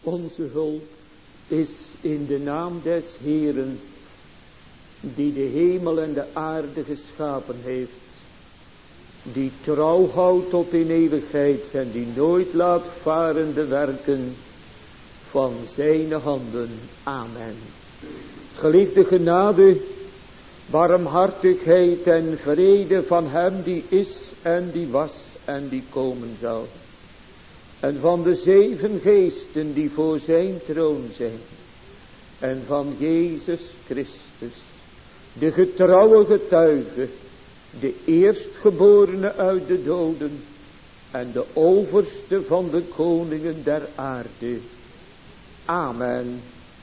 Onze hulp is in de naam des Heeren, die de hemel en de aarde geschapen heeft, die trouw houdt tot in eeuwigheid en die nooit laat varen de werken van zijn handen. Amen. Geliefde genade, barmhartigheid en vrede van hem die is en die was en die komen zal. En van de 7 geesten die voor zijn troon zijn. En van Jezus Christus, de getrouwe getuige, de eerstgeborene uit de doden en de overste van de koningen der aarde. Amen.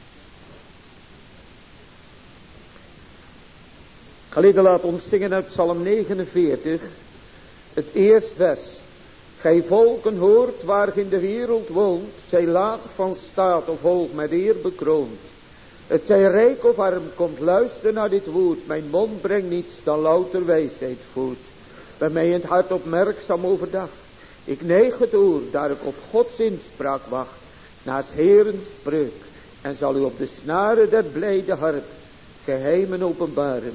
Geliefden, laat ons zingen uit Psalm 49, het eerste vers. Gij volken hoort waar in de wereld woont, zij laag van staat of hoog met eer bekroond. Het zij rijk of arm, komt luister naar dit woord. Mijn mond brengt niets dan louter wijsheid voort. Bij mij in het hart opmerkzaam overdag. Ik neig het oor, daar ik op Gods inspraak wacht. Naar 's Heeren spreuk. En zal u op de snaren der blijde harp geheimen openbaren.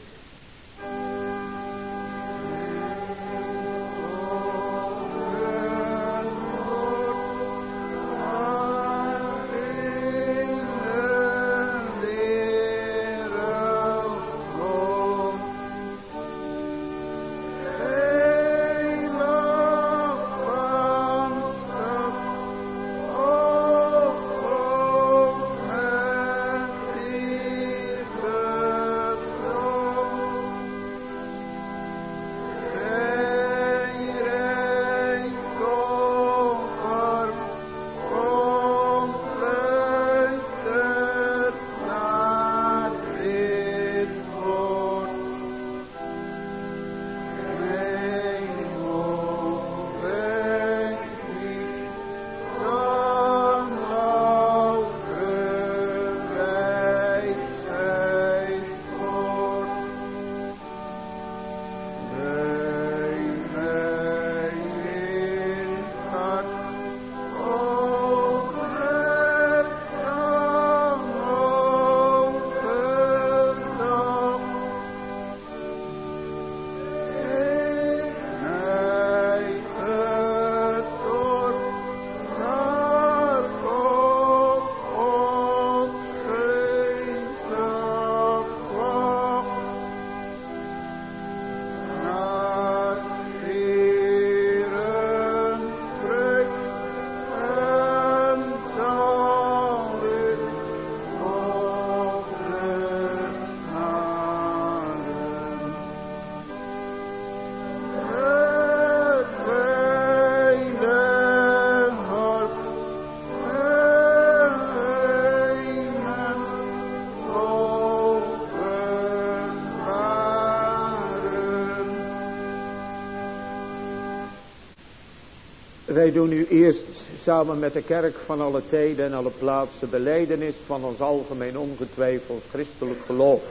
Wij doen nu eerst samen met de kerk van alle tijden en alle plaatsen belijdenis van ons algemeen ongetwijfeld christelijk geloof.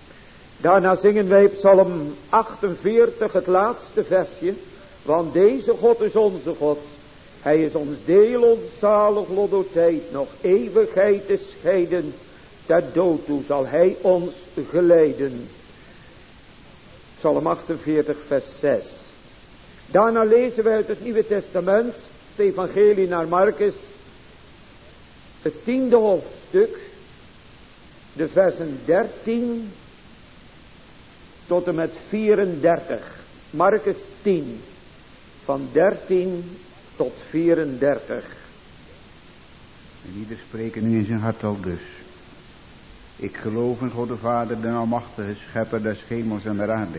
Daarna zingen wij Psalm 48, het laatste versje. Want deze God is onze God. Hij is ons deel, ons zalig lot door tijd, nog eeuwigheid te scheiden. Ter dood toe zal hij ons geleiden. Psalm 48, vers 6. Daarna lezen wij uit het Nieuwe Testament, het evangelie naar Marcus, het 10e hoofdstuk, de versen 13 tot en met 34. Marcus 10, van 13 tot 34. En ieder spreken nu in zijn hart al dus. Ik geloof in God de Vader, de almachtige schepper des hemels en der aarde.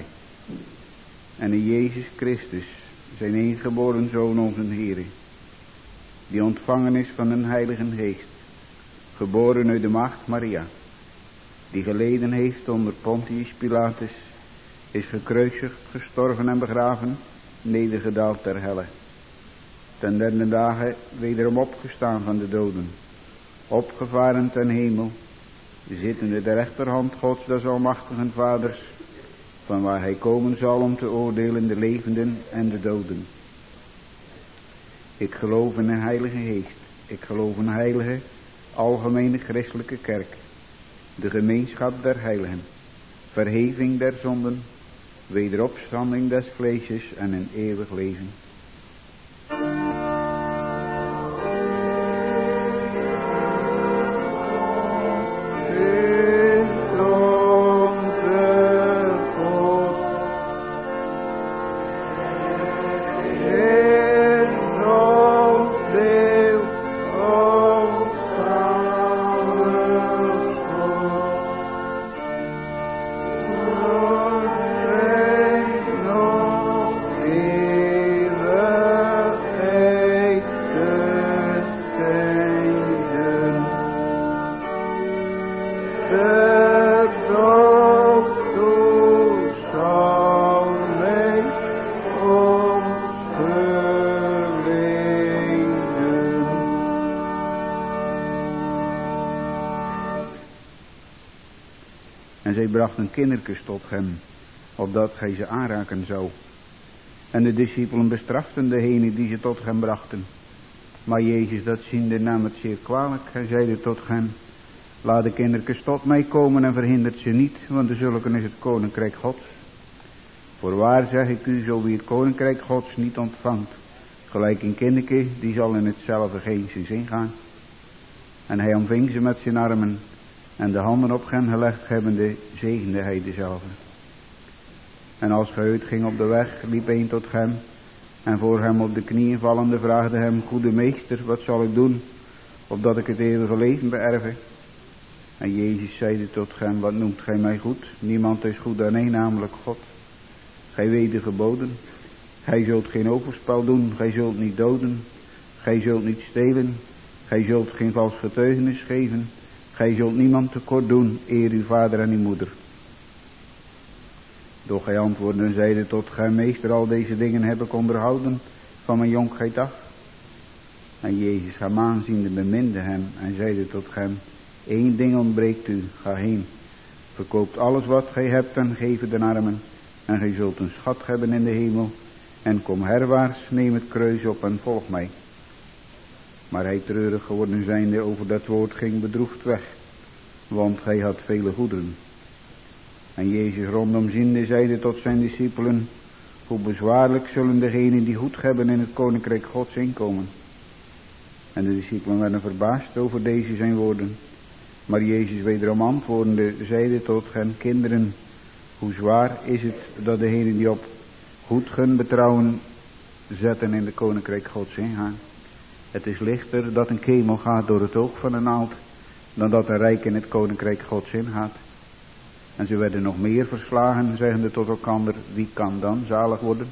En in Jezus Christus, zijn eengeboren Zoon, onze Heere, die ontvangen is van een Heilige Geest, geboren uit de maagd Maria, die geleden heeft onder Pontius Pilatus, is gekruisigd, gestorven en begraven, nedergedaald ter helle. Ten derde dagen wederom opgestaan van de doden, opgevaren ten hemel, zittende de rechterhand Gods des almachtigen Vaders, van waar hij komen zal om te oordelen de levenden en de doden. Ik geloof in een Heilige Geest, Ik geloof een heilige, algemene christelijke kerk, de gemeenschap der heiligen, verheving der zonden, wederopstanding des vleesjes en een eeuwig leven. Brachten kindertjes tot hem, opdat gij ze aanraken zou. En de discipelen bestraften degene die ze tot hem brachten. Maar Jezus dat ziende nam het zeer kwalijk. Hij zeide tot hen, laat de kindertjes tot mij komen en verhindert ze niet, want de zulken is het koninkrijk Gods. Voorwaar zeg ik u, zo wie het koninkrijk Gods niet ontvangt, gelijk een kindertje, die zal in hetzelfde geenszins ingaan. En hij omving ze met zijn armen, en de handen op hen gelegd hebbende, zegende hij dezelfde. En als hij uitging op de weg, liep een tot hem, en voor hem op de knieën vallende vraagde hem, goede meester, wat zal ik doen, opdat ik het eeuwige leven beërve? En Jezus zeide tot hem, wat noemt gij mij goed? Niemand is goed dan één, namelijk God. Gij weet de geboden. Gij zult geen overspel doen, gij zult niet doden, gij zult niet stelen, gij zult geen vals getuigenis geven, gij zult niemand tekort doen, eer uw vader en uw moeder. Doch hij antwoordde en zeide tot hem, meester, al deze dingen heb ik onderhouden van mijn jonkheid af. En Jezus hem aanziende beminde hem en zeide tot hem, één ding ontbreekt u, ga heen, verkoopt alles wat gij hebt en geef het de armen, en gij zult een schat hebben in de hemel, en kom herwaarts, neem het kruis op en volg mij. Maar hij, treurig geworden zijnde over dat woord, ging bedroefd weg, want hij had vele goederen. En Jezus rondom ziende zeide tot zijn discipelen, hoe bezwaarlijk zullen degenen die goed hebben in het koninkrijk Gods inkomen. En de discipelen werden verbaasd over deze zijn woorden. Maar Jezus wederom antwoordende zeide tot hen, kinderen, hoe zwaar is het dat degenen die op goed gun betrouwen zetten in de koninkrijk Gods ingaan. Het is lichter dat een kemel gaat door het oog van een naald, dan dat een rijk in het koninkrijk Gods ingaat. En ze werden nog meer verslagen, zeggende tot elkander, wie kan dan zalig worden?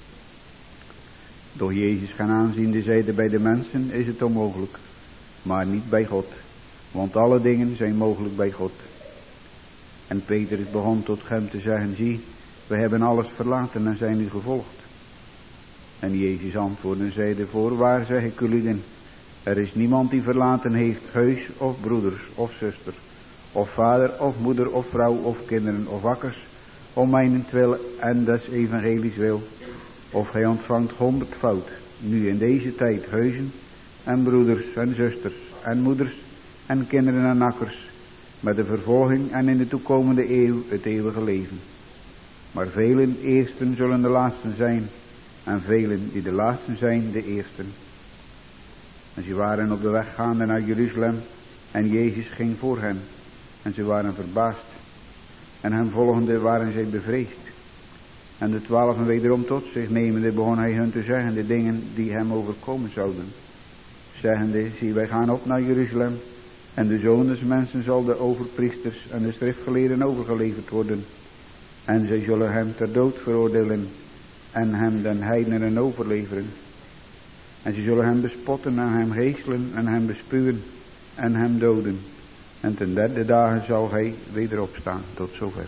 Doch Jezus gaan aanziende zeide, bij de mensen is het onmogelijk, maar niet bij God, want alle dingen zijn mogelijk bij God. En Petrus begon tot hem te zeggen, zie, we hebben alles verlaten en zijn u gevolgd. En Jezus antwoordde en zeide, voorwaar zeg ik u, er is niemand die verlaten heeft huis of broeders of zusters, of vader of moeder of vrouw of kinderen of akkers, om mijnentwil en des evangelies wil, of hij ontvangt 100-fout, nu in deze tijd huizen en broeders en zusters en moeders en kinderen en akkers, met de vervolging en in de toekomende eeuw het eeuwige leven. Maar velen eersten zullen de laatsten zijn, en velen die de laatsten zijn de eersten. En ze waren op de weg gaande naar Jeruzalem, en Jezus ging voor hen, en ze waren verbaasd, en hem volgende waren zij bevreesd. En de 12 wederom tot zich nemende begon hij hun te zeggen de dingen die hem overkomen zouden. Zeggende, zie, wij gaan op naar Jeruzalem, en de Zoon des Mensen zal de overpriesters en de schriftgeleerden overgeleverd worden. En zij zullen hem ter dood veroordelen, en hem den heidenen overleveren. En ze zullen hem bespotten en hem geeselen en hem bespuwen en hem doden. En ten derde dagen zal hij weder opstaan. Tot zover.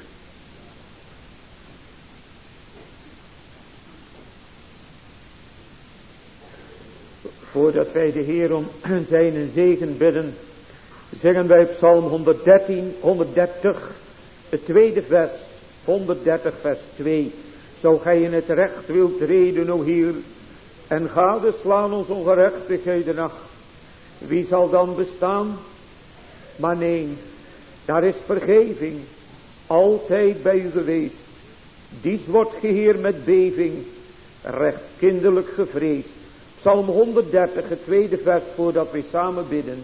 Voordat wij de Heer om zijn zegen bidden, zingen wij Psalm 130, het tweede vers, 130 vers 2. Zo gij in het recht wilt treden, o Heer, en gadeslaan ons ongerechtigheden af. Wie zal dan bestaan? Maar nee, daar is vergeving altijd bij u geweest. Dies wordt geheer met beving, recht kinderlijk gevreesd. Psalm 130, het tweede vers, voordat we samen bidden.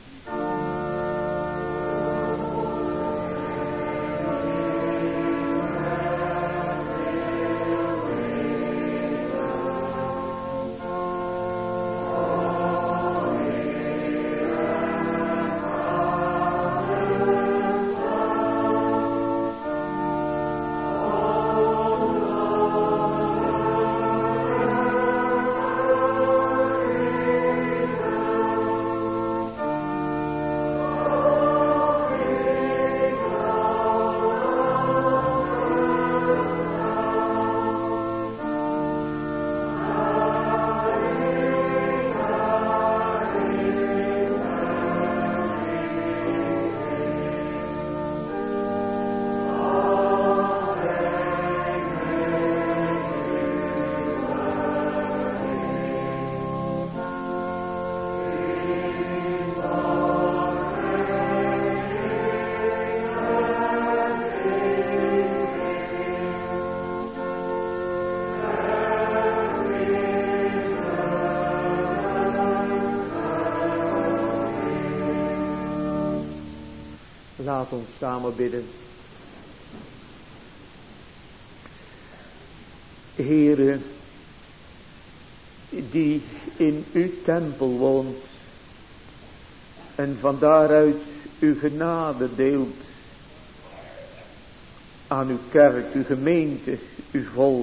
Laat ons samen bidden. Heere, die in uw tempel woont en van daaruit uw genade deelt aan uw kerk, uw gemeente, uw volk,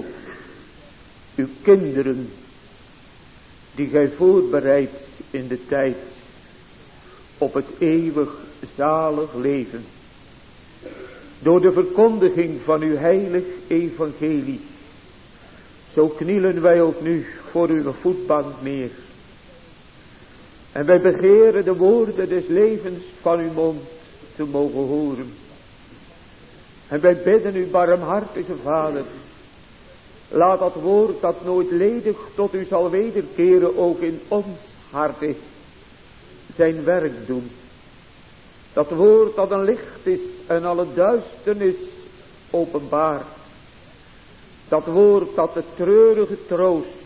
uw kinderen die gij voorbereidt in de tijd op het eeuwig zalig leven. Door de verkondiging van uw heilig evangelie. Zo knielen wij ook nu voor uw voetbank neer. En wij begeren de woorden des levens van uw mond te mogen horen. En wij bidden u, barmhartige Vader, laat dat woord dat nooit ledig tot u zal wederkeren ook in ons harte zijn werk doen. Dat woord dat een licht is en alle duisternis openbaart. Dat woord dat de treurige troost.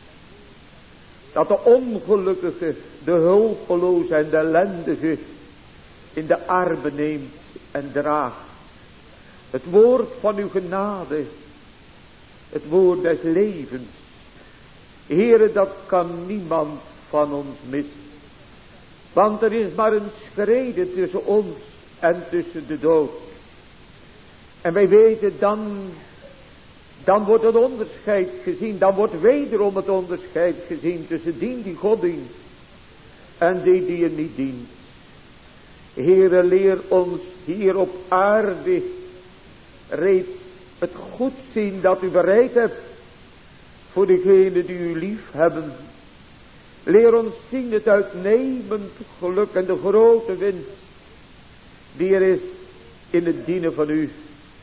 Dat de ongelukkige, de hulpeloze en de ellendige in de armen neemt en draagt. Het woord van uw genade. Het woord des levens. Heere, dat kan niemand van ons missen. Want er is maar een schrede tussen ons en tussen de dood. En wij weten dan wordt het onderscheid gezien. Dan wordt wederom het onderscheid gezien tussen die God dient en die er niet dient. Heere, leer ons hier op aarde reeds het goed zien dat u bereid hebt voor degenen die u lief hebben. Leer ons zien het uitnemend geluk en de grote winst die er is in het dienen van u.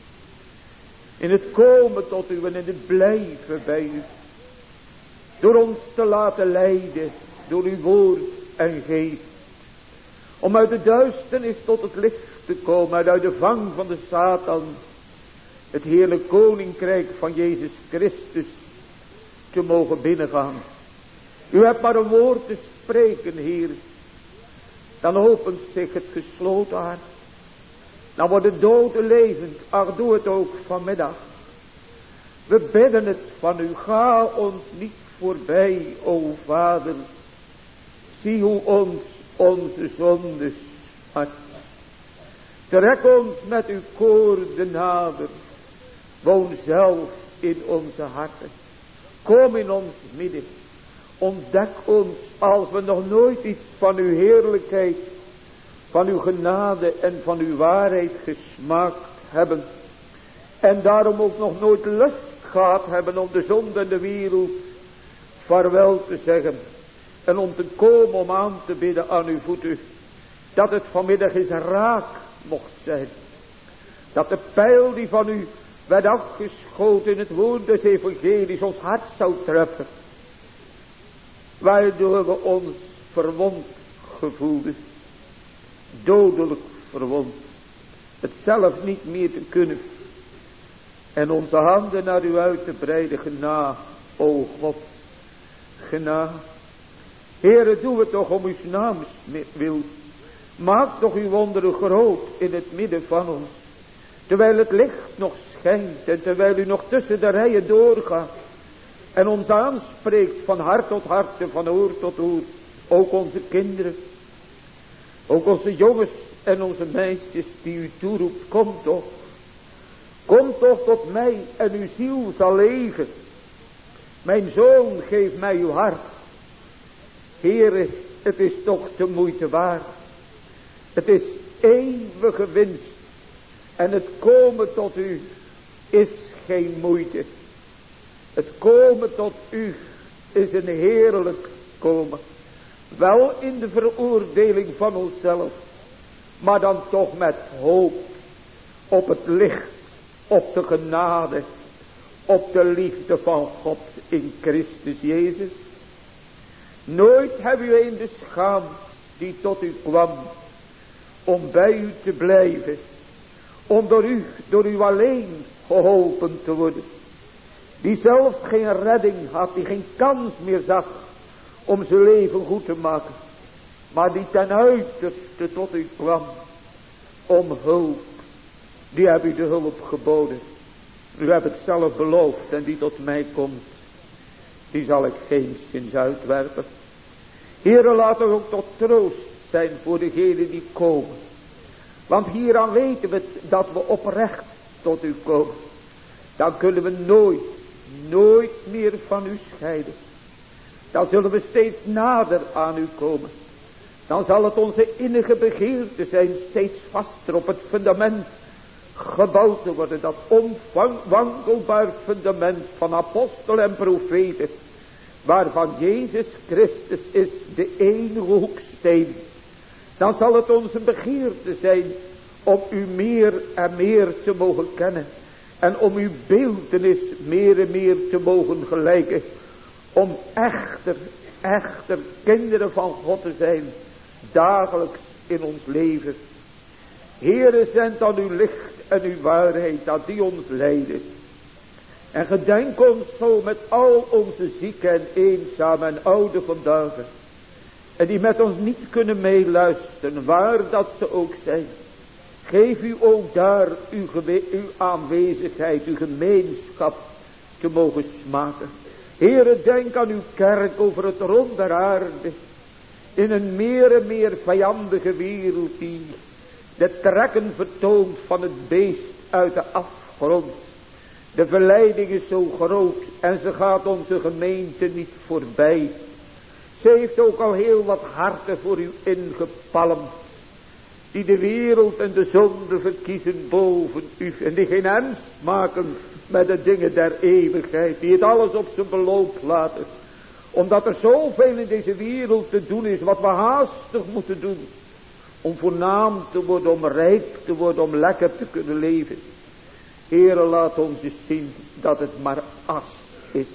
In het komen tot u en in het blijven bij u. Door ons te laten leiden door uw woord en geest. Om uit de duisternis tot het licht te komen en uit de vang van de Satan het heerlijk koninkrijk van Jezus Christus te mogen binnengaan. U hebt maar een woord te spreken, Heer. Dan opent zich het gesloten hart. Dan wordt de dode levend. Ach, doe het ook vanmiddag. We bidden het van u. Ga ons niet voorbij, o Vader. Zie hoe ons onze zondes hart. Trek ons met uw koorden nader. Woon zelf in onze harten. Kom in ons midden. Ontdek ons als we nog nooit iets van uw heerlijkheid, van uw genade en van uw waarheid gesmaakt hebben. En daarom ook nog nooit lust gehad hebben om de zonde en de wereld vaarwel te zeggen. En om te komen om aan te bidden aan uw voeten. Dat het vanmiddag eens raak mocht zijn. Dat de pijl die van u werd afgeschoten in het woord des evangelies ons hart zou treffen. Waardoor we ons verwond gevoelde, dodelijk verwond, het zelf niet meer te kunnen en onze handen naar u uit te breiden, genade, o God, genade. Heere, doe het toch om uw naams wil. Maak toch uw wonderen groot in het midden van ons. Terwijl het licht nog schijnt en terwijl u nog tussen de rijen doorgaat. En ons aanspreekt van hart tot hart en van oor tot oor. Ook onze kinderen. Ook onze jongens en onze meisjes die u toeroept. Kom toch. Kom toch tot mij en uw ziel zal leven. Mijn zoon, geef mij uw hart. Heere, het is toch de moeite waard. Het is eeuwige winst. En het komen tot u is geen moeite. Het komen tot u is een heerlijk komen. Wel in de veroordeling van onszelf. Maar dan toch met hoop. Op het licht. Op de genade. Op de liefde van God in Christus Jezus. Nooit hebben we in de schaamte die tot u kwam. Om bij u te blijven. Om door u alleen geholpen te worden. Die zelf geen redding had. Die geen kans meer zag. Om zijn leven goed te maken. Maar die ten uiterste tot u kwam. Om hulp. Die heb u de hulp geboden. U hebt het zelf beloofd. En die tot mij komt. Die zal ik geenszins uitwerpen. Heere, laat er ook tot troost zijn voor degenen die komen. Want hieraan weten we dat we oprecht tot u komen. Dan kunnen we nooit meer van u scheiden. Dan zullen we steeds nader aan u komen. Dan zal het onze innige begeerte zijn steeds vaster op het fundament gebouwd te worden. Dat onwankelbaar fundament van apostelen en profeten. Waarvan Jezus Christus is de enige hoeksteen. Dan zal het onze begeerte zijn om u meer en meer te mogen kennen. En om uw beeltenis meer en meer te mogen gelijken. Om echter kinderen van God te zijn. Dagelijks in ons leven. Heere, zend dan uw licht en uw waarheid dat die ons leiden. En gedenk ons zo met al onze zieken en eenzamen en ouden vandaag. En die met ons niet kunnen meeluisteren, waar dat ze ook zijn. Geef u ook daar uw aanwezigheid, uw gemeenschap te mogen smaken. Heere, denk aan uw kerk over het rond der aarde. In een meer en meer vijandige wereld die de trekken vertoont van het beest uit de afgrond. De verleiding is zo groot en ze gaat onze gemeente niet voorbij. Ze heeft ook al heel wat harten voor u ingepalmd. Die de wereld en de zonde verkiezen boven u. En die geen ernst maken met de dingen der eeuwigheid. Die het alles op zijn beloop laten. Omdat er zoveel in deze wereld te doen is wat we haastig moeten doen. Om voornaam te worden, om rijk te worden, om lekker te kunnen leven. Heere, laat ons eens zien dat het maar as is.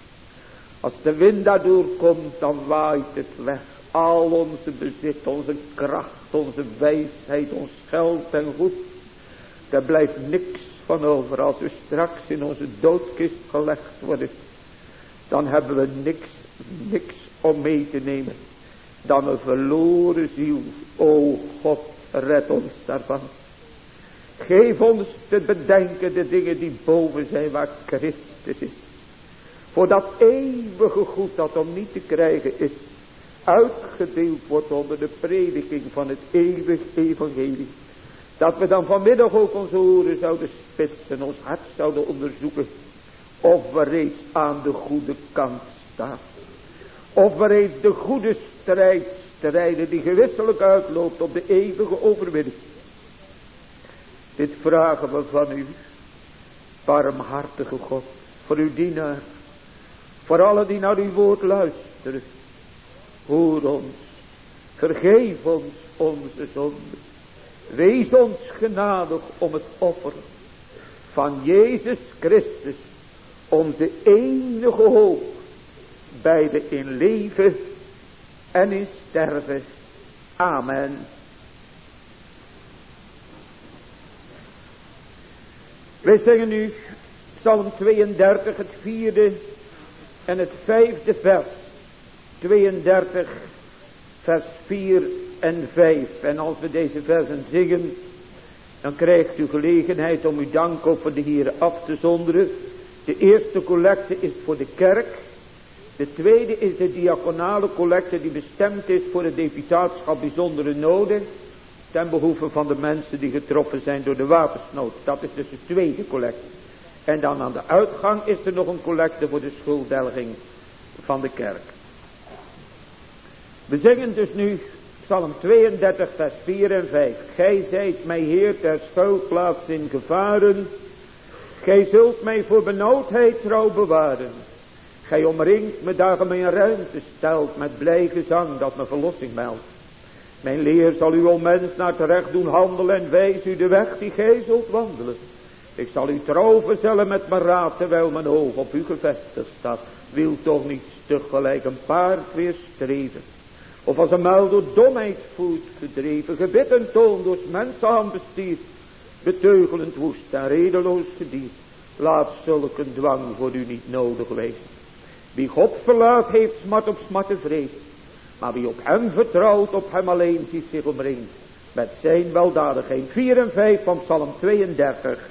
Als de wind daardoor komt, dan waait het weg. Al onze bezit, onze kracht, onze wijsheid, ons geld en goed. Daar blijft niks van over. Als we straks in onze doodkist gelegd worden, dan hebben we niks om mee te nemen. Dan een verloren ziel. O God, red ons daarvan. Geef ons te bedenken de dingen die boven zijn waar Christus is. Voor dat eeuwige goed dat om niet te krijgen is. Uitgedeeld wordt onder de prediking van het eeuwig evangelie. Dat we dan vanmiddag ook onze oren zouden spitsen. Ons hart zouden onderzoeken. Of we reeds aan de goede kant staan. Of we reeds de goede strijd strijden die gewisselijk uitloopt op de eeuwige overwinning. Dit vragen we van u, barmhartige God, voor uw dienaar, voor allen die naar uw woord luisteren. Hoor ons, vergeef ons onze zonden, wees ons genadig om het offer van Jezus Christus, onze enige hoop, beide in leven en in sterven. Amen. Wij zingen nu Psalm 32, het 4e en het 5e vers. 32, vers 4 en 5. En als we deze versen zingen, dan krijgt u gelegenheid om uw dankoffer de Heer af te zonderen. De eerste collecte is voor de kerk. De tweede is de diaconale collecte die bestemd is voor het deputaatschap bijzondere noden. Ten behoeve van de mensen die getroffen zijn door de watersnood. Dat is dus de tweede collecte. En dan aan de uitgang is er nog een collecte voor de schulddelging van de kerk. We zingen dus nu Psalm 32 vers 4 en 5. Gij zijt mij Heer ter schuilplaats in gevaren. Gij zult mij voor benauwdheid trouw bewaren. Gij omringt me dagen mijn ruimte stelt met blij gezang dat me verlossing meldt. Mijn leer zal u o mens naar terecht doen handelen en wijs u de weg die gij zult wandelen. Ik zal u trouw verzellen met mijn raad terwijl mijn oog op u gevestigd staat. Wil toch niet stug gelijk een paard weer streven. Of als een muil door domheid voert gedreven. Gebit en toon door mensenhand bestierd. Beteugelend woest en redeloos gedierd. Laat zulke dwang voor u niet nodig wezen. Wie God verlaat heeft smart op smart te vrezen. Maar wie op hem vertrouwt, op hem alleen ziet zich omringd. Met zijn weldadigheid. 4 en 5 van Psalm 32.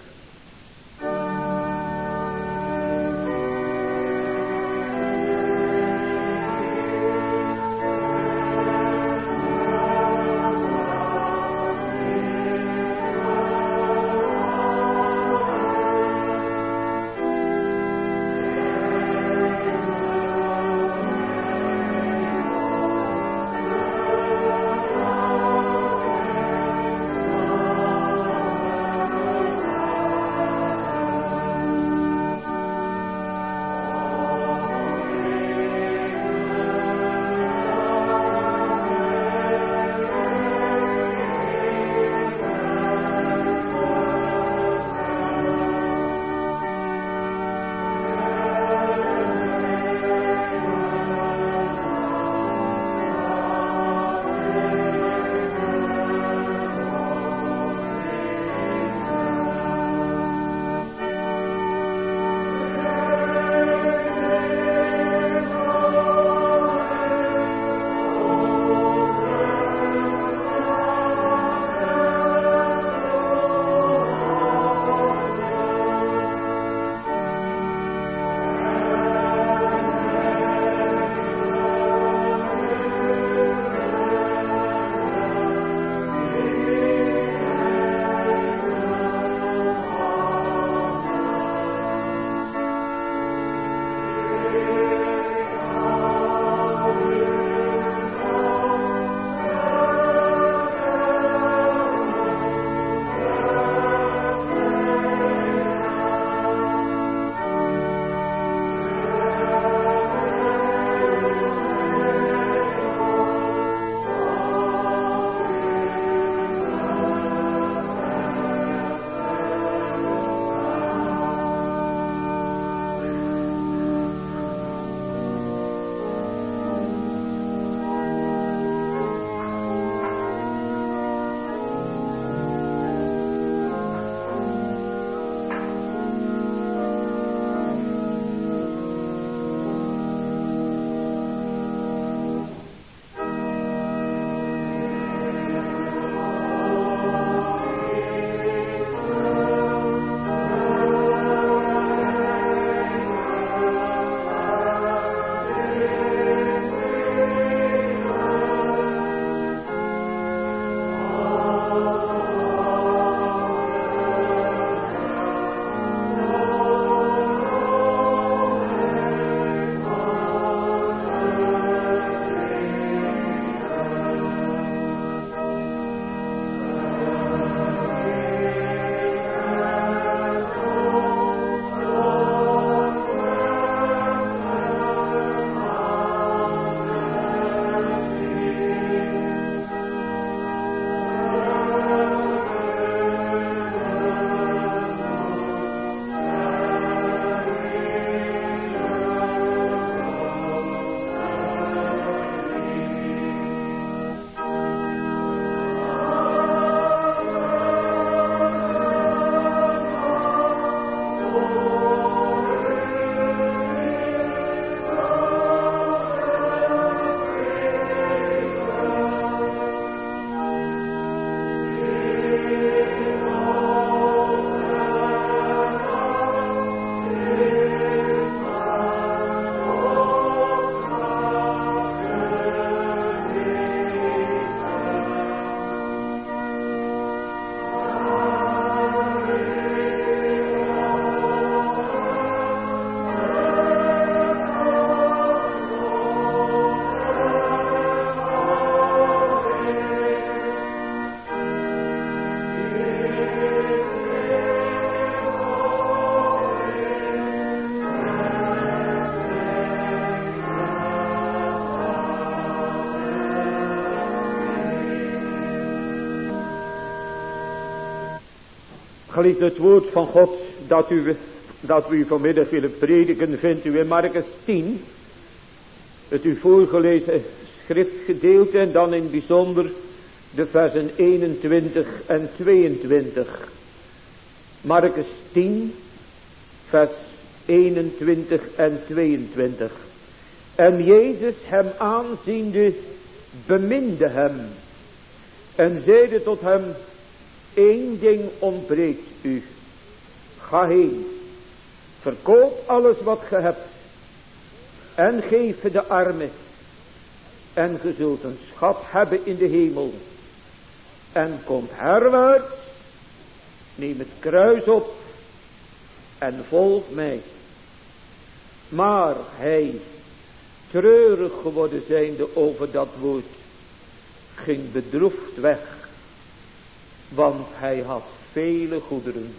Geliefd, het woord van God dat we u vanmiddag willen prediken, vindt u in Markus 10. Het u voorgelezen schriftgedeelte en dan in het bijzonder de versen 21 en 22. Markus 10, vers 21 en 22. En Jezus hem aanziende beminde hem en zeide tot hem: één ding ontbreekt u. Ga heen, verkoop alles wat ge hebt en geef het de armen. En ge zult een schat hebben in de hemel. En komt herwaarts, neem het kruis op en volg mij. Maar hij, treurig geworden zijnde over dat woord, ging bedroefd weg, want hij had vele goederen.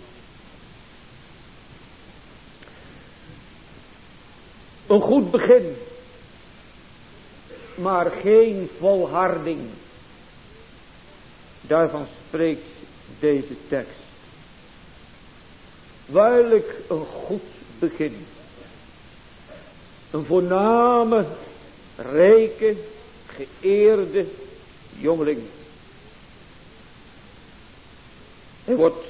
Een goed begin, maar geen volharding. Daarvan spreekt deze tekst. Waarlijk een goed begin. Een voorname, rijke, geëerde jongeling. Hij wordt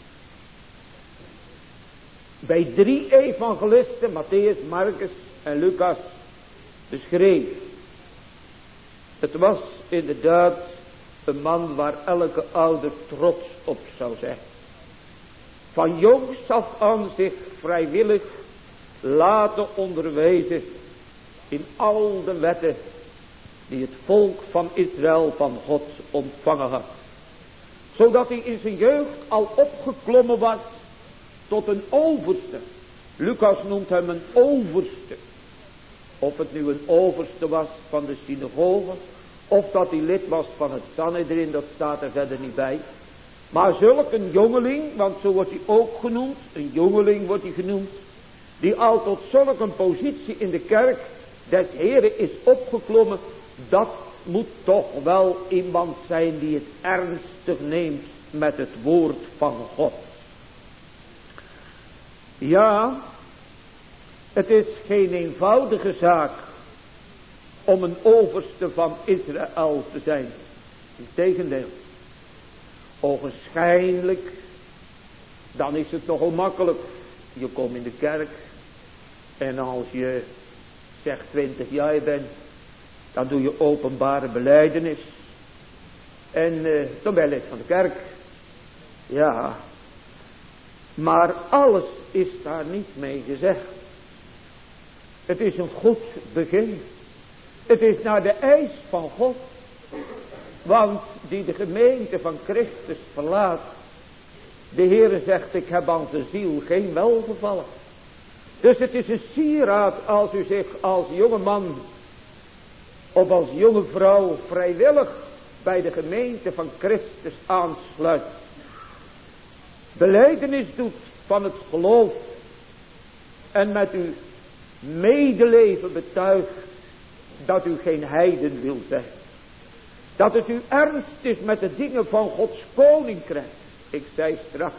bij 3 evangelisten, Matthäus, Marcus en Lucas, beschreven. Het was inderdaad een man waar elke ouder trots op zou zijn. Van jongs af aan zich vrijwillig laten onderwijzen in al de wetten die het volk van Israël van God ontvangen had. Zodat hij in zijn jeugd al opgeklommen was tot een overste. Lucas noemt hem een overste. Of het nu een overste was van de synagoge, of dat hij lid was van het Sanhedrin, dat staat er verder niet bij. Maar zulk een jongeling, want zo wordt hij ook genoemd, een jongeling wordt hij genoemd, die al tot zulk een positie in de kerk des Heren is opgeklommen, dat moet toch wel iemand zijn die het ernstig neemt met het woord van God. Ja, het is geen eenvoudige zaak om een overste van Israël te zijn. Integendeel. Ogenschijnlijk, dan is het nogal makkelijk. Je komt in de kerk en als je zegt 20 jaar bent, dan doe je openbare belijdenis. En dan ben je lid van de kerk. Ja, maar alles is daar niet mee gezegd. Het is een goed begin. Het is naar de eis van God. Want die de gemeente van Christus verlaat. De Heere zegt, ik heb aan zijn ziel geen welgevallen. Dus het is een sieraad als u zich als jonge man of als jonge vrouw vrijwillig bij de gemeente van Christus aansluit. Belijdenis doet van het geloof en met uw medeleven betuigt dat u geen heiden wil zijn. Dat het u ernst is met de dingen van Gods koninkrijk. Ik zei straks,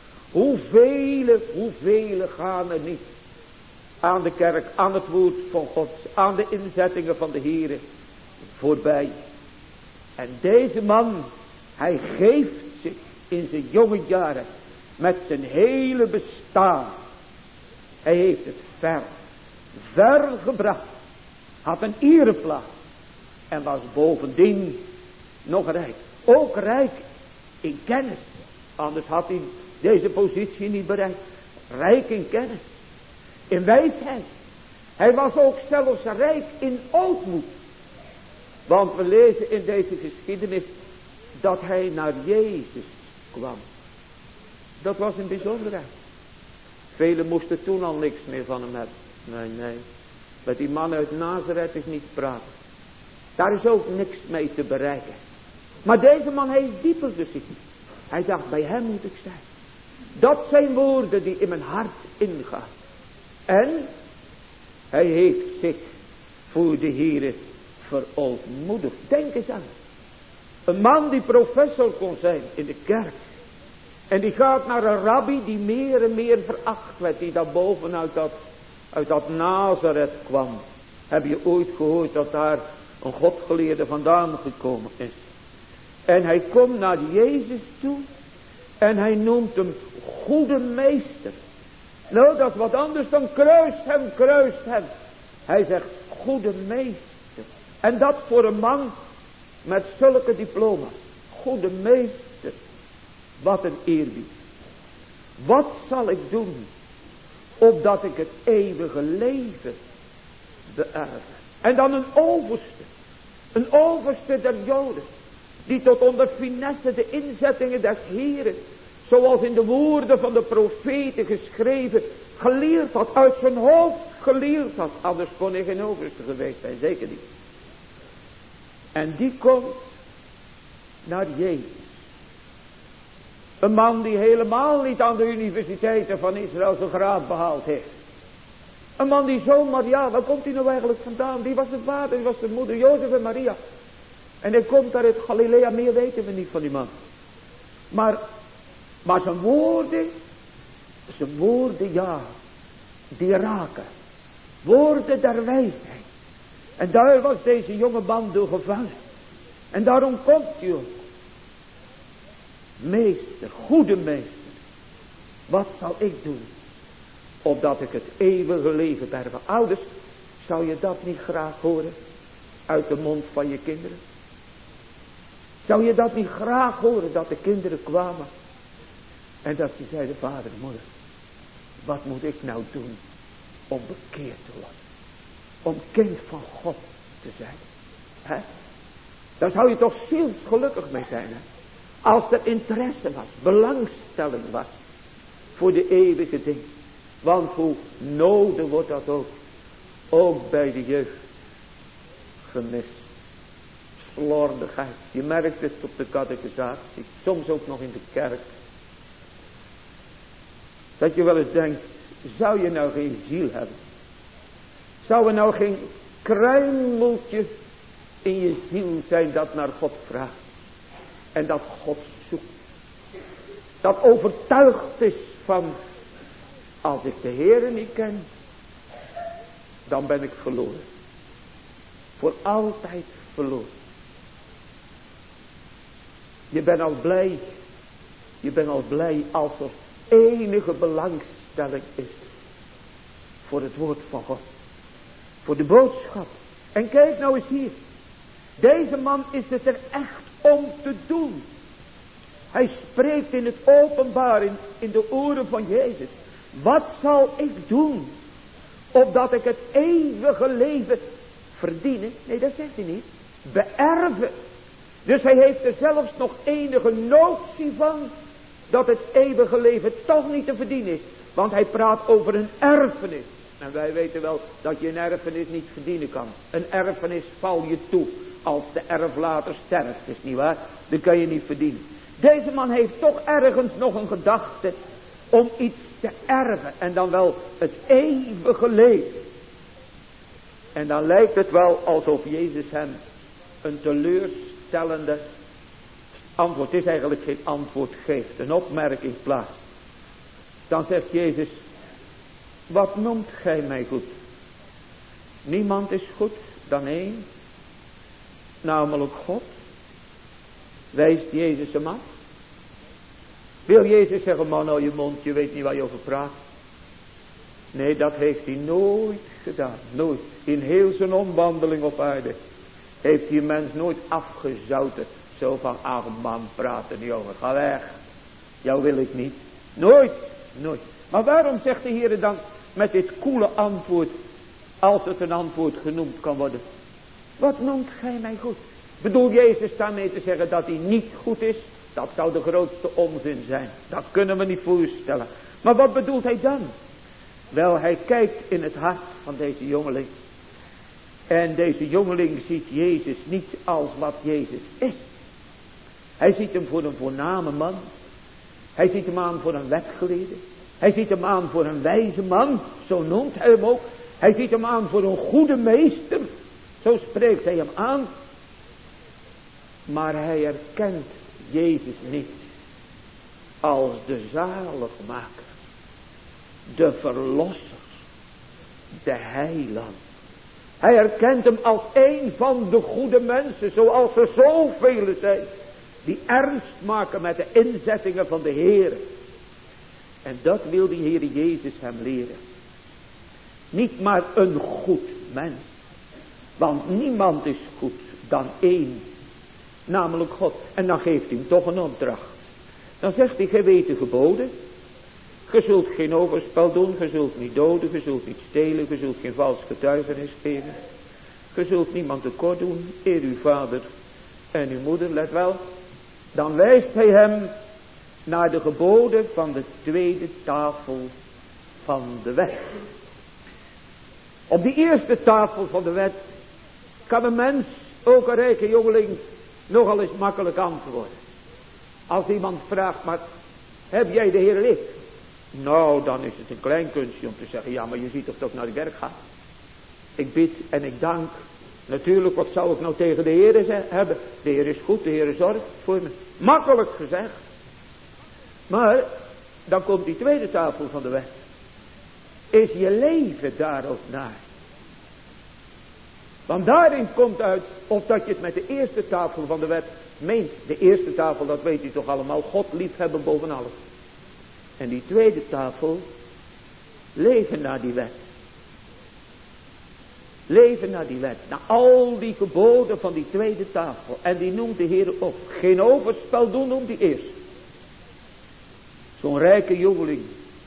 hoeveel gaan er niet aan de kerk, aan het woord van God, aan de inzettingen van de Heere voorbij. En deze man, hij geeft zich in zijn jonge jaren met zijn hele bestaan. Hij heeft het ver gebracht. Had een ereplaats. En was bovendien nog rijk. Ook rijk in kennis. Anders had hij deze positie niet bereikt. Rijk in kennis. In wijsheid. Hij was ook zelfs rijk in ootmoed. Want we lezen in deze geschiedenis dat hij naar Jezus kwam. Dat was een bijzonderheid. Velen moesten toen al niks meer van hem hebben. Nee. Met die man uit Nazareth is niet praten. Daar is ook niks mee te bereiken. Maar deze man, hij dieperde zich niet. Hij dacht, bij hem moet ik zijn. Dat zijn woorden die in mijn hart ingaan. En hij heeft zich voor de Heere verootmoedigd. Denk eens aan. Een man die professor kon zijn in de kerk. En die gaat naar een rabbi die meer en meer veracht werd. Die daar boven uit dat Nazareth kwam. Heb je ooit gehoord dat daar een godgeleerde vandaan gekomen is? En hij komt naar Jezus toe. En hij noemt hem goede meester. Nou, dat is wat anders dan kruist hem. Hij zegt goede meester. En dat voor een man met zulke diploma's. Goede meester. Wat een eerbied. Wat zal ik doen, opdat ik het eeuwige leven beërven? En dan een overste der Joden, die tot onder finesse de inzettingen des Heren, zoals in de woorden van de profeten geschreven, geleerd had, uit zijn hoofd geleerd had. Anders kon hij geen overste geweest zijn, zeker niet. En die komt naar Jezus. Een man die helemaal niet aan de universiteiten van Israël zijn graad behaald heeft. Een man die zomaar, ja, waar komt hij nou eigenlijk vandaan? Die was de vader, die was de moeder, Jozef en Maria. En hij komt daar uit Galilea, meer weten we niet van die man. Maar zijn woorden, ja, die raken. Woorden der wijsheid. En daar was deze jonge man door gevangen. En daarom komt hij ook. Meester, goede meester, wat zal ik doen, opdat ik het eeuwige leven beërven? Ouders, zou je dat niet graag horen uit de mond van je kinderen? Zou je dat niet graag horen, dat de kinderen kwamen en dat ze zeiden, vader, moeder, wat moet ik nou doen om bekeerd te worden, om kind van God te zijn? Hè? Daar zou je toch zielsgelukkig mee zijn, hè? Als er interesse was, belangstelling was voor de eeuwige ding. Want hoe nodig wordt dat ook bij de jeugd, gemist. Slordigheid. Je merkt het op de catechisatie, soms ook nog in de kerk. Dat je wel eens denkt, zou je nou geen ziel hebben? Zou er nou geen kruimeltje in je ziel zijn dat naar God vraagt? En dat God zoekt. Dat overtuigd is van, als ik de Heere niet ken, dan ben ik verloren. Voor altijd verloren. Je bent al blij als er enige belangstelling is voor het woord van God. Voor de boodschap. En kijk nou eens hier. Deze man is het er echt om te doen. Hij spreekt in het openbaar in de oren van Jezus. Wat zal ik doen, opdat ik het eeuwige leven verdienen? Nee, dat zegt hij niet. Beërven. Dus hij heeft er zelfs nog enige notie van dat het eeuwige leven toch niet te verdienen is. Want hij praat over een erfenis. En wij weten wel dat je een erfenis niet verdienen kan. Een erfenis val je toe als de erflater sterft, is niet waar? Dan kan je niet verdienen. Deze man heeft toch ergens nog een gedachte om iets te erven. En dan wel het eeuwige leven. En dan lijkt het wel alsof Jezus hem een teleurstellende antwoord, het is eigenlijk geen antwoord geeft, een opmerking plaatst. Dan zegt Jezus, wat noemt gij mij goed? Niemand is goed dan één, namelijk God. Wijst Jezus hem af? Wil Jezus zeggen, man, nou je mond, je weet niet waar je over praat. Nee, dat heeft hij nooit gedaan, nooit. In heel zijn omwandeling op aarde heeft die mens nooit afgezouten. Zo van, ach man, praten niet over, ga weg. Jou wil ik niet. Nooit, nooit. Maar waarom zegt de Heer dan met dit koele antwoord, als het een antwoord genoemd kan worden? Wat noemt gij mij goed? Bedoel Jezus daarmee te zeggen dat hij niet goed is? Dat zou de grootste onzin zijn. Dat kunnen we niet voorstellen. Maar wat bedoelt hij dan? Wel, hij kijkt in het hart van deze jongeling. En deze jongeling ziet Jezus niet als wat Jezus is. Hij ziet hem voor een voorname man. Hij ziet hem aan voor een wetgeleerde. Hij ziet hem aan voor een wijze man. Zo noemt hij hem ook. Hij ziet hem aan voor een goede meester. Zo spreekt hij hem aan. Maar hij herkent Jezus niet als de zaligmaker, de verlosser, de heiland. Hij herkent hem als een van de goede mensen, zoals er zoveel zijn, die ernst maken met de inzettingen van de Heer. En dat wil die Heer Jezus hem leren. Niet maar een goed mens, want niemand is goed dan één, namelijk God. En dan geeft hij hem toch een opdracht. Dan zegt hij, gij weet de geboden. Ge zult geen overspel doen, ge zult niet doden, ge zult niet stelen, ge zult geen vals getuigenis geven. Ge zult niemand tekort doen, eer uw vader en uw moeder, let wel. Dan wijst hij hem naar de geboden van de tweede tafel van de wet. Op die eerste tafel van de wet kan een mens, ook een rijke jongeling, nogal eens makkelijk antwoorden. Als iemand vraagt, maar heb jij de Heer lief? Nou, dan is het een klein kunstje om te zeggen, ja, maar je ziet of ik naar de kerk ga. Ik bid en ik dank. Natuurlijk, wat zou ik nou tegen de Heer hebben? De Heer is goed, de Heer zorgt voor me. Makkelijk gezegd. Maar, dan komt die tweede tafel van de wet. Is je leven daar ook naar? Want daarin komt uit, of dat je het met de eerste tafel van de wet meent. De eerste tafel, dat weet u toch allemaal, God liefhebben boven alles. En die tweede tafel, leven naar die wet. Leven naar die wet. Naar al die geboden van die tweede tafel. En die noemt de Heer op. Geen overspel doen, noemt die eerst. Zo'n rijke jongeling.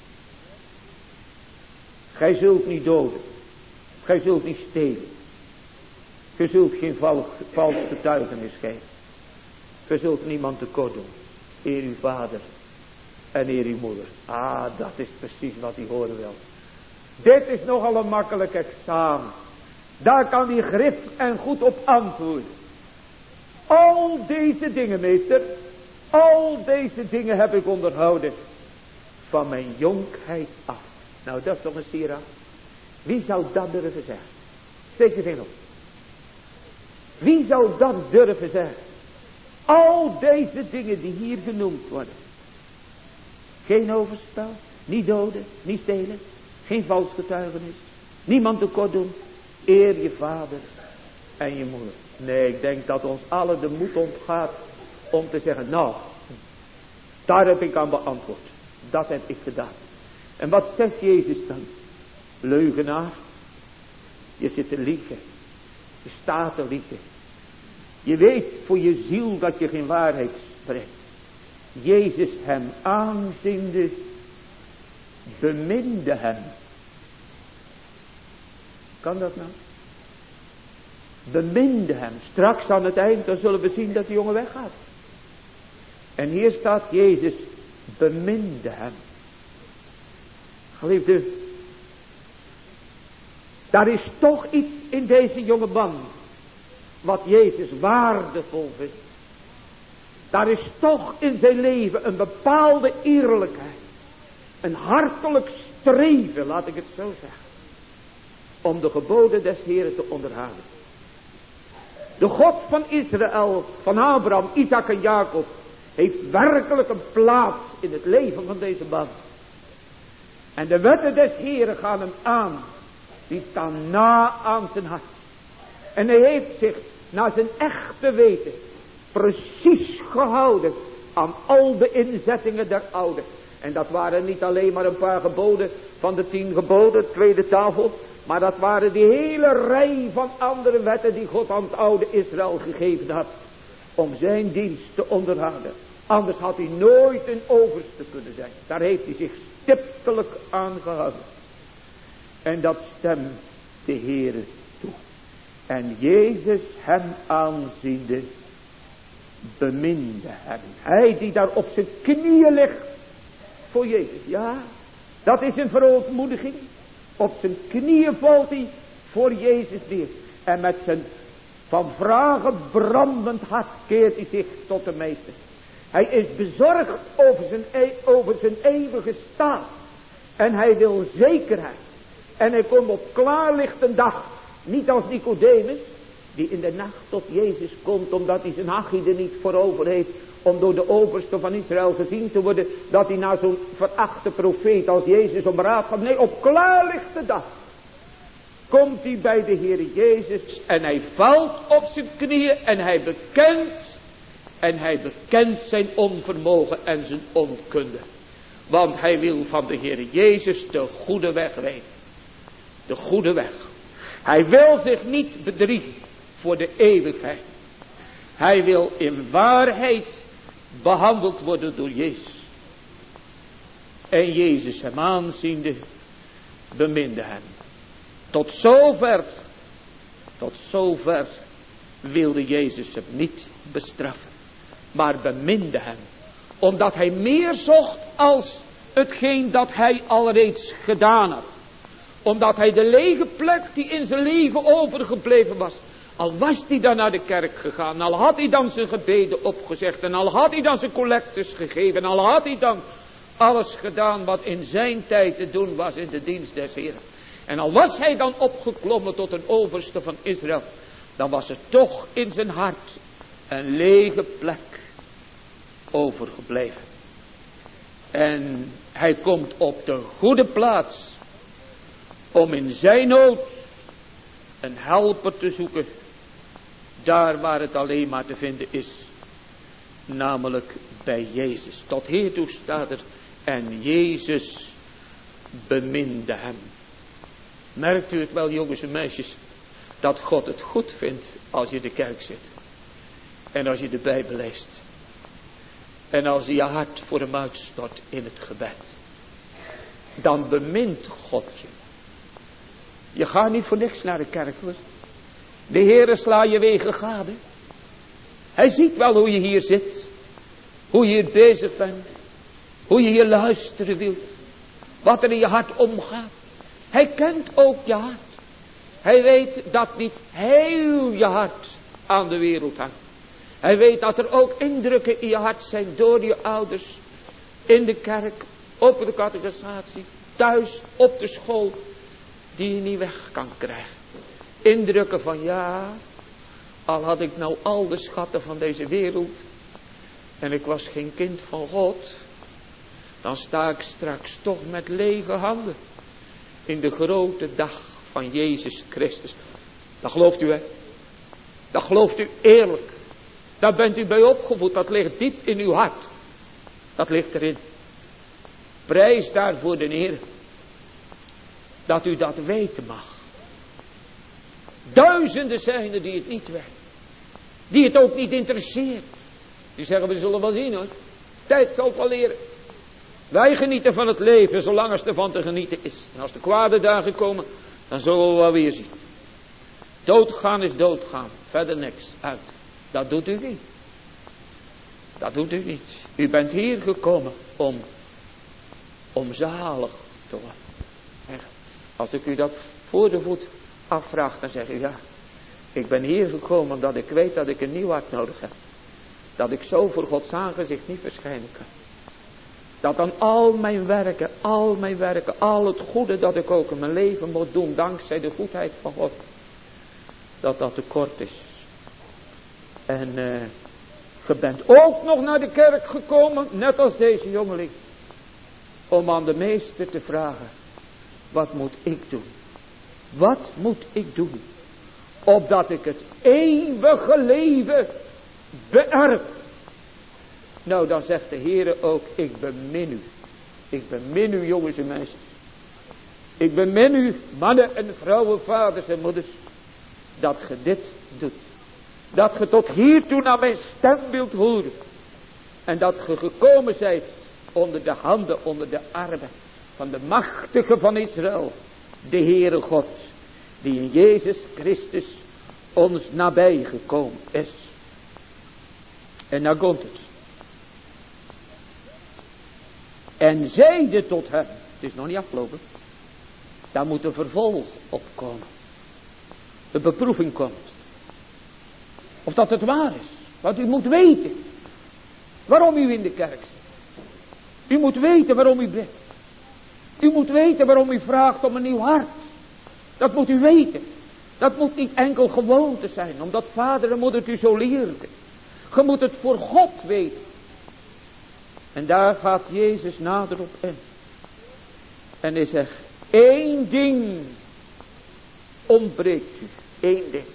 Gij zult niet doden. Gij zult niet stelen. Gij zult geen vals getuigenis geven. Gij zult niemand tekort doen. Eer uw vader en eer uw moeder. Ah, dat is precies wat hij horen wil. Dit is nogal een makkelijk examen. Daar kan hij grif en goed op antwoorden. Al deze dingen, meester. Al deze dingen heb ik onderhouden. Van mijn jonkheid af. Nou, dat is toch een sieraad. Wie zou dat durven zeggen? Steek je vinger op. Wie zou dat durven zeggen? Al deze dingen die hier genoemd worden. Geen overspel. Niet doden. Niet stelen. Geen vals getuigenis. Niemand tekort doen. Eer je vader en je moeder. Nee, ik denk dat ons allen de moed ontgaat om te zeggen, nou, daar heb ik aan beantwoord. Dat heb ik gedaan. En wat zegt Jezus dan? Leugenaar. Je zit te liegen. Je staat te liegen. Je weet voor je ziel dat je geen waarheid spreekt. Jezus hem aanziende, beminde hem. Kan dat nou? Beminde hem. Straks aan het eind, dan zullen we zien dat die jongen weggaat. En hier staat Jezus, beminde hem. Geliefde, daar is toch iets in deze jonge man, wat Jezus waardevol vindt. Daar is toch in zijn leven een bepaalde eerlijkheid. Een hartelijk streven, laat ik het zo zeggen. Om de geboden des Heeren te onderhouden. De God van Israël, van Abraham, Isaac en Jacob, heeft werkelijk een plaats in het leven van deze man. En de wetten des Heeren gaan hem aan. Die staan na aan zijn hart. En hij heeft zich naar zijn echte weten precies gehouden aan al de inzettingen der oude. En dat waren niet alleen maar een paar geboden van de 10 geboden, tweede tafel. Maar dat waren die hele rij van andere wetten die God aan het oude Israël gegeven had. Om zijn dienst te onderhouden. Anders had hij nooit een overste kunnen zijn. Daar heeft hij zich stiptelijk aan gehouden. En dat stemt de Heere toe. En Jezus hem aanziende, beminde hem. Hij die daar op zijn knieën ligt voor Jezus. Ja, dat is een verootmoediging. Op zijn knieën valt hij voor Jezus neer. En met zijn van vragen brandend hart keert hij zich tot de meester. Hij is bezorgd over zijn eeuwige staat. En hij wil zekerheid. En hij komt op klaarlichte dag. Niet als Nicodemus. Die in de nacht tot Jezus komt. Omdat hij zijn hachie er niet voor over heeft. om door de overste van Israël gezien te worden, dat hij naar zo'n verachte profeet als Jezus om raad gaat. Nee, op klaarlichte dag komt hij bij de Heer Jezus en hij valt op zijn knieën en hij bekent zijn onvermogen en zijn onkunde. Want hij wil van de Heer Jezus de goede weg weten. De goede weg. Hij wil zich niet bedriegen voor de eeuwigheid. Hij wil in waarheid behandeld worden door Jezus. En Jezus hem aanziende beminde hem. Tot zover wilde Jezus hem niet bestraffen. Maar beminde hem. Omdat hij meer zocht als hetgeen dat hij alreeds gedaan had. Omdat hij de lege plek die in zijn leven overgebleven was. Al was hij dan naar de kerk gegaan. Al had hij dan zijn gebeden opgezegd. En al had hij dan zijn collectes gegeven. En al had hij dan alles gedaan wat in zijn tijd te doen was in de dienst des Heren. En al was hij dan opgeklommen tot een overste van Israël. Dan was er toch in zijn hart een lege plek overgebleven. En hij komt op de goede plaats. Om in zijn nood een helper te zoeken. Daar waar het alleen maar te vinden is. Namelijk bij Jezus. Tot hiertoe staat er. En Jezus beminde hem. Merkt u het wel, jongens en meisjes. Dat God het goed vindt als je in de kerk zit. En als je de Bijbel leest. En als je je hart voor hem uitstort in het gebed. Dan bemint God je. Je gaat niet voor niks naar de kerk hoor. De Heere sla je wegen gade. Hij ziet wel hoe je hier zit. Hoe je hier bezig bent. Hoe je hier luisteren wilt. Wat er in je hart omgaat. Hij kent ook je hart. Hij weet dat niet heel je hart aan de wereld hangt. Hij weet dat er ook indrukken in je hart zijn door je ouders. In de kerk, op de catechisatie, thuis, op de school. Die je niet weg kan krijgen. Indrukken van ja, al had ik nou al de schatten van deze wereld. En ik was geen kind van God. Dan sta ik straks toch met lege handen. In de grote dag van Jezus Christus. Dat gelooft u hè. Dat gelooft u eerlijk. Daar bent u bij opgevoed. Dat ligt diep in uw hart. Dat ligt erin. Prijs daarvoor de Heer. Dat u dat weten mag. Duizenden zijn er die het niet weten. Die het ook niet interesseert. Die zeggen we zullen wel zien hoor. Tijd zal het wel leren. Wij genieten van het leven zolang als er van te genieten is. En als de kwade dagen komen, dan zullen we wel weer zien. Doodgaan is doodgaan. Verder niks uit. Dat doet u niet. Dat doet u niet. U bent hier gekomen om zalig te worden. Als ik u dat voor de voet afvraag, dan zeg u ja. Ik ben hier gekomen omdat ik weet dat ik een nieuw hart nodig heb. Dat ik zo voor Gods aangezicht niet verschijnen kan. Dat dan al mijn werken, al het goede dat ik ook in mijn leven moet doen, dankzij de goedheid van God. Dat tekort is. En je bent ook nog naar de kerk gekomen, net als deze jongeling. Om aan de meester te vragen, wat moet ik doen? Wat moet ik doen? Opdat ik het eeuwige leven beërf. Nou, dan zegt de Heere ook, ik bemin u. Ik bemin u, jongens en meisjes. Ik bemin u, mannen en vrouwen, vaders en moeders. Dat ge dit doet. Dat ge tot hiertoe naar mijn stem wilt horen. En dat ge gekomen zijt onder de handen, onder de armen van de machtige van Israël. De Heere God, die in Jezus Christus ons nabij gekomen is. En nou komt het. En zeide tot hem, het is nog niet afgelopen, daar moet een vervolg opkomen. De beproeving komt. Of dat het waar is. Want u moet weten waarom u in de kerk zit. U moet weten waarom u bidt. U moet weten waarom u vraagt om een nieuw hart. Dat moet u weten. Dat moet niet enkel gewoonte zijn, omdat vader en moeder het u zo leerden. Je moet het voor God weten. En daar gaat Jezus nader op in. En hij zegt, 1 ding ontbreekt u. 1 ding.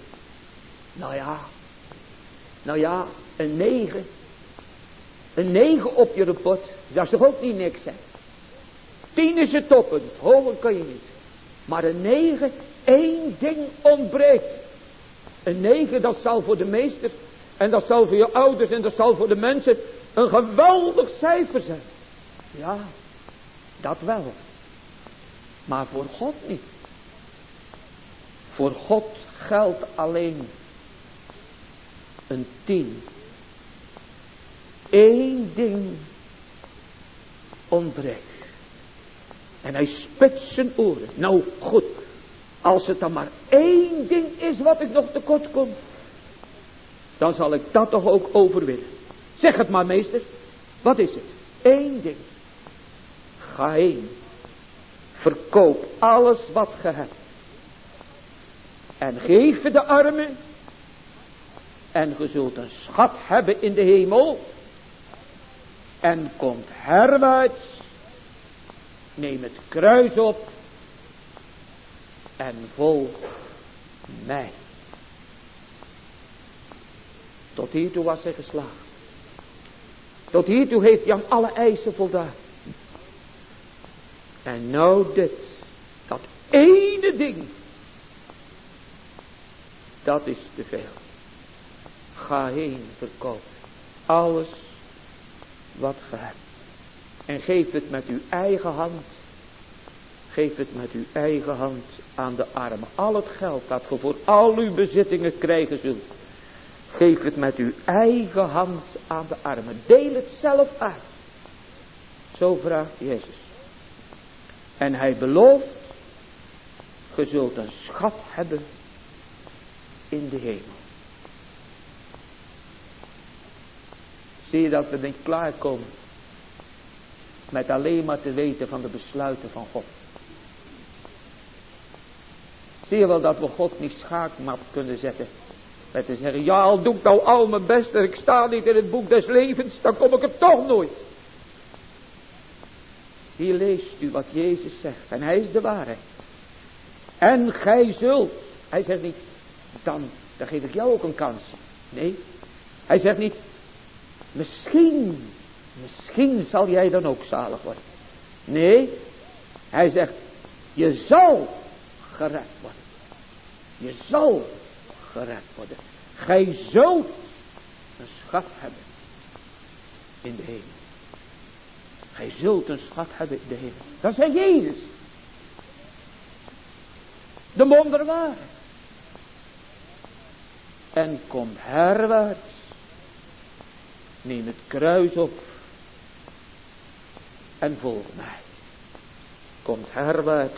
Nou ja, een 9. Een 9 op je rapport, dat is toch ook niet niks, hè? 10 is het toppunt, hoger kan je niet. Maar een 9, 1 ding ontbreekt. Een 9, dat zal voor de meester, en dat zal voor je ouders, en dat zal voor de mensen een geweldig cijfer zijn. Ja, dat wel. Maar voor God niet. Voor God geldt alleen een 10. 1 ding ontbreekt. En hij spitst zijn oren. Nou goed, als het dan maar 1 ding is wat ik nog tekort kom, dan zal ik dat toch ook overwinnen. Zeg het maar, meester. Wat is het? 1 ding. Ga heen. Verkoop alles wat ge hebt. En geef het de armen. En ge zult een schat hebben in de hemel. En komt herwaarts. Neem het kruis op. En volg mij. Tot hiertoe was hij geslaagd. Tot hiertoe heeft hij aan alle eisen voldaan. En nou dit. Dat ene ding. Dat is te veel. Ga heen, verkoop alles wat ge hebt. En geef het met uw eigen hand. Geef het met uw eigen hand aan de armen. Al het geld dat ge voor al uw bezittingen krijgen zult. Geef het met uw eigen hand aan de armen. Deel het zelf uit. Zo vraagt Jezus. En hij belooft. Ge zult een schat hebben in de hemel. Zie je dat we niet klaarkomen met alleen maar te weten van de besluiten van God. Zie je wel dat we God niet schaakmat kunnen zetten. Met te zeggen, ja, al doe ik nou al mijn best en ik sta niet in het boek des levens, dan kom ik er toch nooit. Hier leest u wat Jezus zegt en hij is de waarheid. En gij zult, hij zegt niet, dan geef ik jou ook een kans. Nee, hij zegt niet, misschien zal jij dan ook zalig worden. Nee, hij zegt, je zal gered worden. Je zal gered worden. Gij zult een schat hebben in de hemel. Gij zult een schat hebben in de hemel. Dat zei Jezus. De mond der waarheid. En kom herwaarts. Neem het kruis op. En volg mij. Komt herwaarts.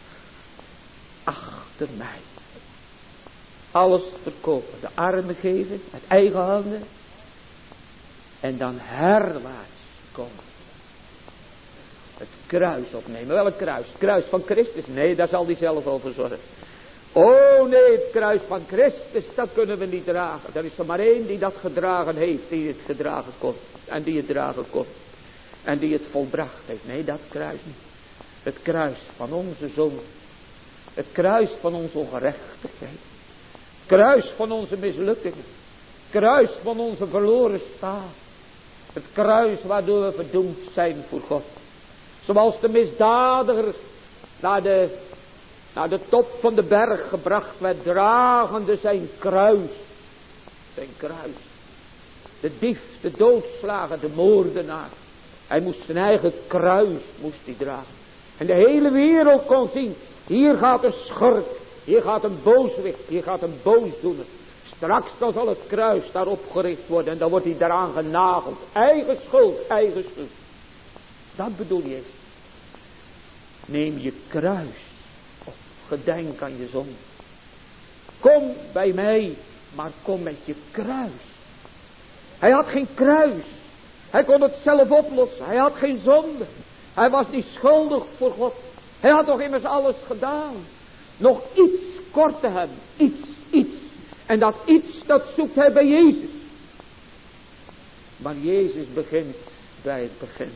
Achter mij. Alles verkopen. De armen geven. Met eigen handen. En dan herwaarts komen. Het kruis opnemen. Welk kruis? Het kruis van Christus? Nee, daar zal hij zelf over zorgen. Oh nee, het kruis van Christus, dat kunnen we niet dragen. Er is er maar één die dat gedragen heeft, die het gedragen kon. En die het dragen kon. En die het volbracht heeft. Nee, dat kruis niet. Het kruis van onze zonde. Het kruis van onze ongerechtigheid. Het kruis van onze mislukkingen. Het kruis van onze verloren staat. Het kruis waardoor we verdoemd zijn voor God. Zoals de misdadiger naar de top van de berg gebracht werd, dragende zijn kruis. Zijn kruis. De dief, de doodslager, de moordenaar. Hij moest zijn eigen kruis dragen. En de hele wereld kon zien, hier gaat een schurk, hier gaat een booswicht, hier gaat een boosdoener. Straks dan zal het kruis daarop gericht worden en dan wordt hij daaraan genageld. Eigen schuld, eigen schuld. Dat bedoel je. Neem je kruis op. Gedenk aan je zonde. Kom bij mij, maar kom met je kruis. Hij had geen kruis. Hij kon het zelf oplossen. Hij had geen zonde. Hij was niet schuldig voor God. Hij had toch immers alles gedaan. Nog iets kort te hebben. Iets. En dat iets, dat zoekt hij bij Jezus. Maar Jezus begint bij het begin.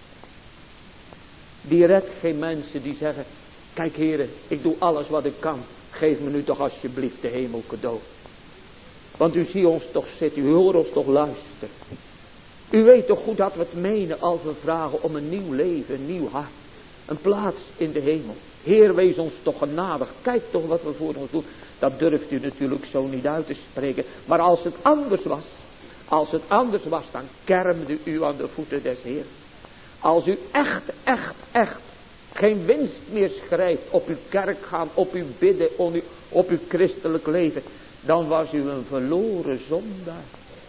Die redt geen mensen die zeggen, kijk heren, ik doe alles wat ik kan. Geef me nu toch alsjeblieft de hemel cadeau. Want u ziet ons toch zitten, u hoort ons toch luisteren. U weet toch goed dat we het menen als we vragen om een nieuw leven, een nieuw hart. Een plaats in de hemel. Heer, wees ons toch genadig. Kijk toch wat we voor ons doen. Dat durft u natuurlijk zo niet uit te spreken. Maar als het anders was, dan kermde u aan de voeten des Heer. Als u echt geen winst meer schrijft op uw kerk gaan, op uw bidden, op uw christelijk leven, dan was u een verloren zondaar.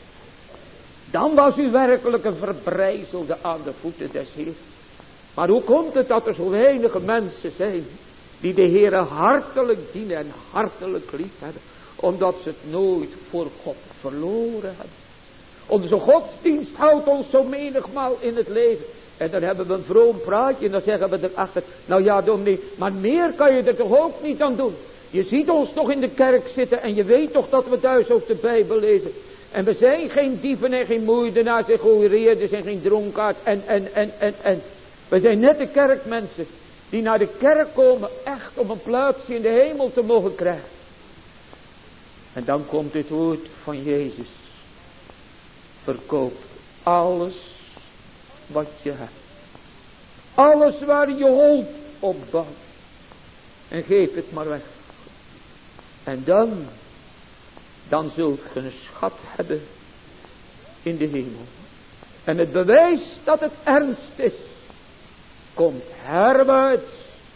Dan was u werkelijk een verbrijzelde aan de voeten des Heer. Maar hoe komt het dat er zo weinig mensen zijn die de Heere hartelijk dienen en hartelijk lief hebben, omdat ze het nooit voor God verloren hebben. Onze godsdienst houdt ons zo menigmaal in het leven. En dan hebben we een vroom praatje en dan zeggen we erachter, nou ja dominee, maar meer kan je er toch ook niet aan doen. Je ziet ons toch in de kerk zitten en je weet toch dat we thuis ook de Bijbel lezen. En we zijn geen dieven en geen moordenaars en goeiereerders en geen dronkaards en. We zijn net de kerkmensen die naar de kerk komen echt om een plaatsje in de hemel te mogen krijgen. En dan komt dit woord van Jezus. Verkoop alles wat je hebt. Alles waar je hoop op bouwt. En geef het maar weg. En dan zult je een schat hebben in de hemel. En het bewijs dat het ernst is, komt herwaarts.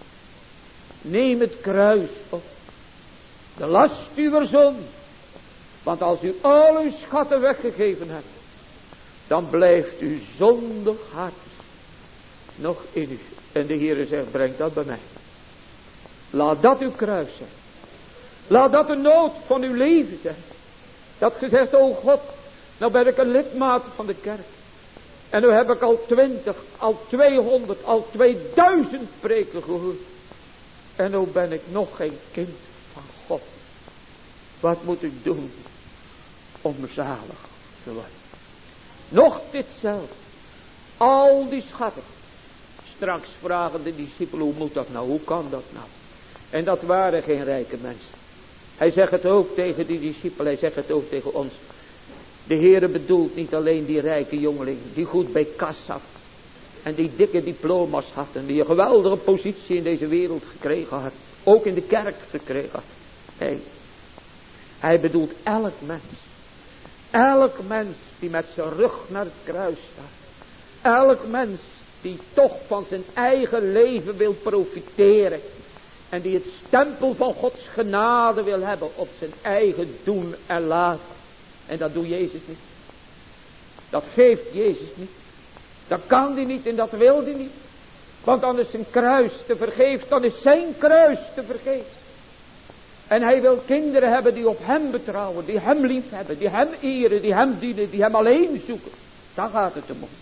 Neem het kruis op. De last uwer zonde. Want als u al uw schatten weggegeven hebt, dan blijft uw zondig hart nog in u. En de Heere zegt, breng dat bij mij. Laat dat uw kruis zijn. Laat dat de nood van uw leven zijn. Dat gezegd, o God, nou ben ik een lidmaat van de kerk. En nu heb ik al 20, al 200, al 2000 preken gehoord. En nu ben ik nog geen kind van God. Wat moet ik doen om zalig te worden? Nog ditzelfde. Al die schatten. Straks vragen de discipelen, hoe moet dat nou? Hoe kan dat nou? En dat waren geen rijke mensen. Hij zegt het ook tegen die discipelen. Hij zegt het ook tegen ons. De Heere bedoelt niet alleen die rijke jongeling. Die goed bij kas zat. En die dikke diploma's had. En die een geweldige positie in deze wereld gekregen had. Ook in de kerk gekregen had. Nee. Hij bedoelt elk mens. Elk mens die met zijn rug naar het kruis staat. Elk mens die toch van zijn eigen leven wil profiteren. En die het stempel van Gods genade wil hebben op zijn eigen doen en laten. En dat doet Jezus niet. Dat geeft Jezus niet. Dat kan hij niet en dat wil hij niet. Want dan is zijn kruis te vergeefs. Dan is zijn kruis te vergeefs. En hij wil kinderen hebben die op hem betrouwen. Die hem lief hebben. Die hem eren. Die hem dienen. Die hem alleen zoeken. Daar gaat het om.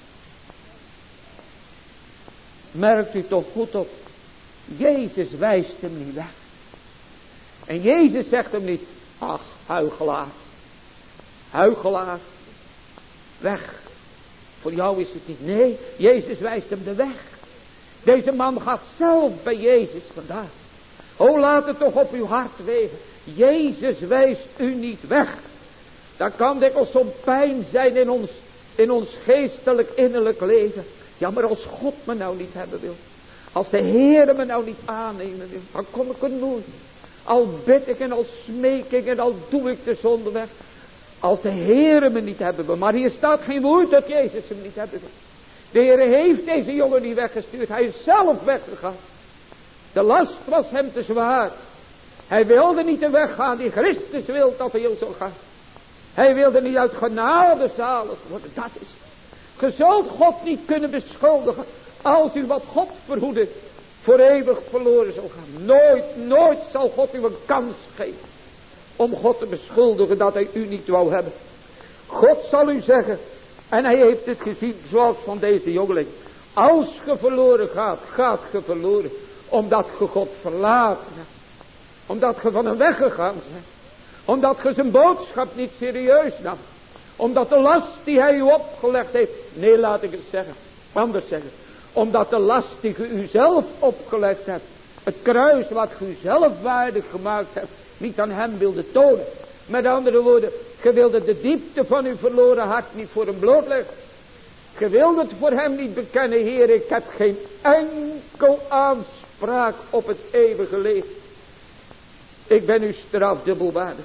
Merkt u toch goed op. Jezus wijst hem niet weg. En Jezus zegt hem niet. Ach, huichelaar. Huichelaar. Weg. Voor jou is het niet. Nee, Jezus wijst hem de weg. Deze man gaat zelf bij Jezus vandaan. O, laat het toch op uw hart wegen. Jezus wijst u niet weg. Dat kan dikwijls zo'n pijn zijn in ons geestelijk innerlijk leven. Ja, maar als God me nou niet hebben wil. Als de Heere me nou niet aannemen wil. Dan kom ik er nooit. Al bid ik en al smeek ik en al doe ik de zonde weg. Als de Heere me niet hebben wil. Maar hier staat geen woord dat Jezus hem niet hebben wil. De Heere heeft deze jongen niet weggestuurd. Hij is zelf weggegaan. De last was hem te zwaar. Hij wilde niet de weg gaan die Christus wil dat hij zou gaan. Hij wilde niet uit genade zalig worden. Dat is. Je zult God niet kunnen beschuldigen. Als u wat God verhoede voor eeuwig verloren zal gaan. Nooit zal God u een kans geven. Om God te beschuldigen dat hij u niet wou hebben. God zal u zeggen. En hij heeft het gezien zoals van deze jongeling. Als je verloren gaat je verloren. Omdat je God verlaten hebt. Omdat je van hem weggegaan bent. Omdat je zijn boodschap niet serieus nam. Omdat de last die hij u opgelegd heeft. Nee, laat ik het zeggen. Anders zeggen. Omdat de last die u uzelf opgelegd hebt. Het kruis wat u zelf waardig gemaakt hebt. Niet aan hem wilde tonen. Met andere woorden. Je wilde de diepte van uw verloren hart niet voor hem blootleggen. Je wilde het voor hem niet bekennen. Heer, ik heb geen enkel aanspraak op het eeuwige leven. Ik ben uw straf dubbelwaardig.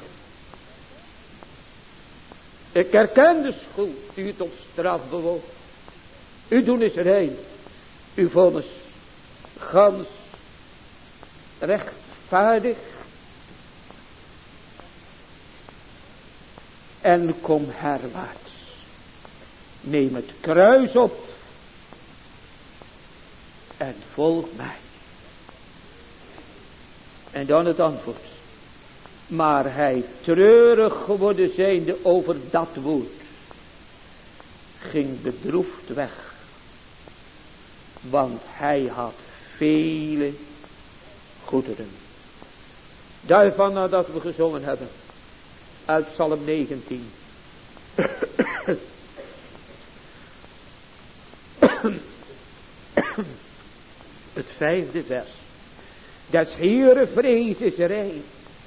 Ik herken de schuld die u tot straf bewoog. Uw doen is rein. Uw vonnis gans rechtvaardig. En kom herwaarts. Neem het kruis op. En volg mij. En dan het antwoord. Maar hij treurig geworden zijnde over dat woord. Ging bedroefd weg. Want hij had vele goederen. Daarvan nadat we gezongen hebben. Uit Psalm 19. Het 5e vers. Des Heere vrees is rein.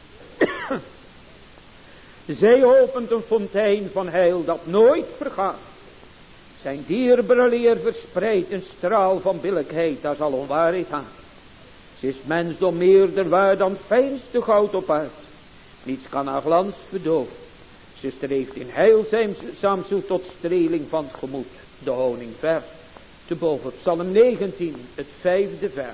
Zij opent een fontein van heil dat nooit vergaat. Zijn dierbare leer verspreidt een straal van billijkheid, daar zal onwaarheid aan. Ze is mensdom meerder waar dan fijnste goud op aard. Niets kan haar glans verdoven. Ze streeft in heilzaam zoet tot streling van het gemoed. De honing ver. Te boven Psalm 19, het 5e vers.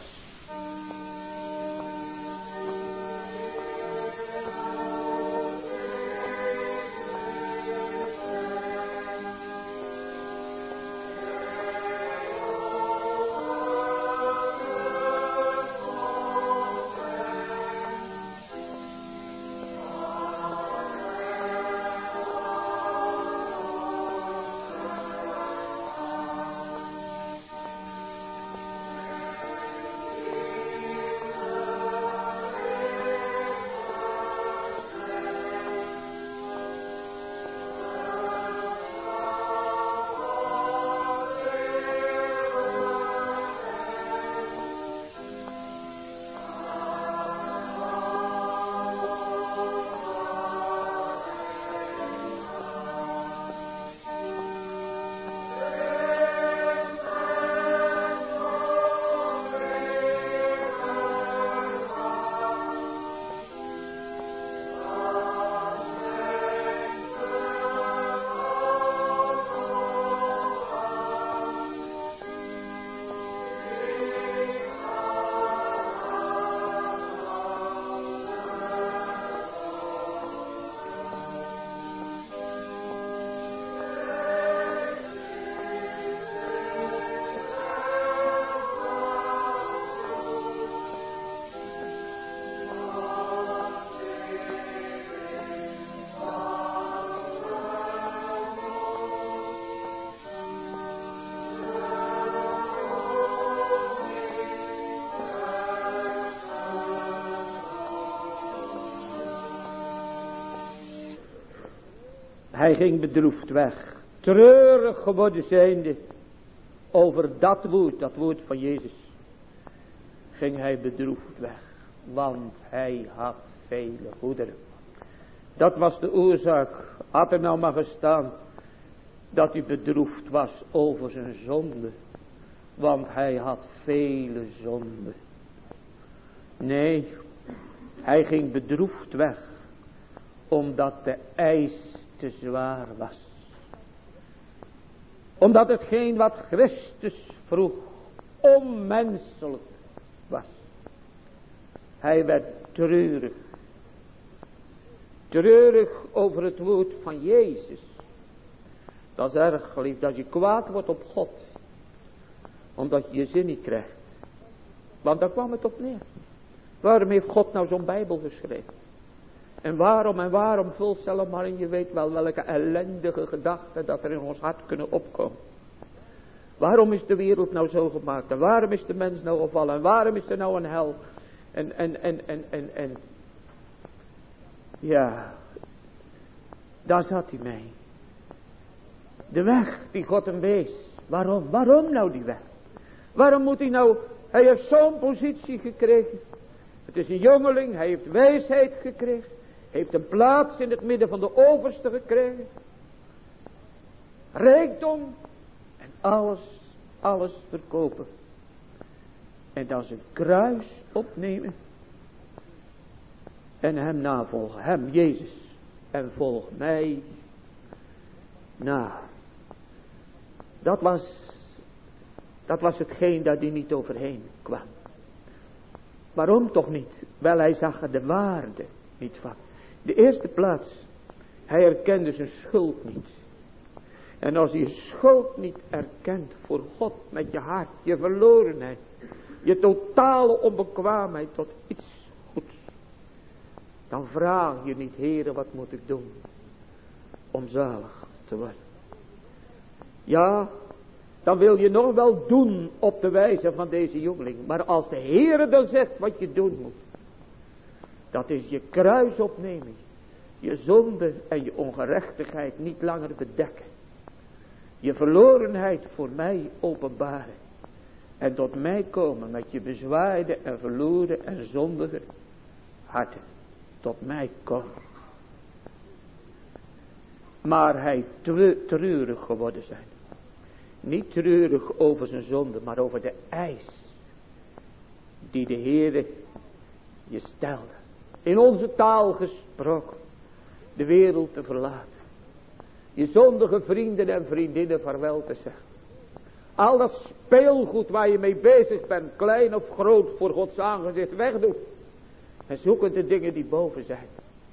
Hij ging bedroefd weg. Treurig geworden zijnde. Over dat woord van Jezus. Ging hij bedroefd weg. Want hij had vele goederen. Dat was de oorzaak. Had er nou maar gestaan. Dat hij bedroefd was over zijn zonde. Want hij had vele zonden. Nee. Hij ging bedroefd weg. Omdat de eis te zwaar was. Omdat hetgeen wat Christus vroeg onmenselijk was. Hij werd treurig. Treurig over het woord van Jezus. Dat is erg geliefd, dat je kwaad wordt op God. Omdat je je zin niet krijgt. Want daar kwam het op neer. Waarom heeft God nou zo'n Bijbel geschreven? En waarom vul zelf maar in, je weet wel welke ellendige gedachten dat er in ons hart kunnen opkomen. Waarom is de wereld nou zo gemaakt? En waarom is de mens nou gevallen? En waarom is er nou een hel? En. Ja, daar zat hij mee. De weg die God hem wees. Waarom? Waarom nou die weg? Waarom moet hij nou... Hij heeft zo'n positie gekregen. Het is een jongeling. Hij heeft wijsheid gekregen. Hij heeft een plaats in het midden van de overste gekregen. Rijkdom. En alles verkopen. En dan zijn kruis opnemen. En hem navolgen. Hem, Jezus. En volg mij na. Dat was hetgeen dat hij niet overheen kwam. Waarom toch niet? Wel, hij zag er de waarde niet van. De eerste plaats. Hij erkende zijn schuld niet. En als je je schuld niet erkent voor God met je hart, je verlorenheid, je totale onbekwaamheid tot iets goeds, dan vraag je niet, Heere, wat moet ik doen om zalig te worden? Ja, dan wil je nog wel doen op de wijze van deze jongeling. Maar als de Heere dan zegt wat je doen moet, dat is je kruis opnemen, je zonde en je ongerechtigheid niet langer bedekken, je verlorenheid voor mij openbaren en tot mij komen met je bezwaarde en verloren en zondige harten. Tot mij komen. Maar hij treurig geworden zijn. Niet treurig over zijn zonde, maar over de eis die de Heere je stelde. In onze taal gesproken. De wereld te verlaten. Je zondige vrienden en vriendinnen vaarwel te zeggen. Al dat speelgoed waar je mee bezig bent, klein of groot, voor Gods aangezicht wegdoen. En zoeken de dingen die boven zijn.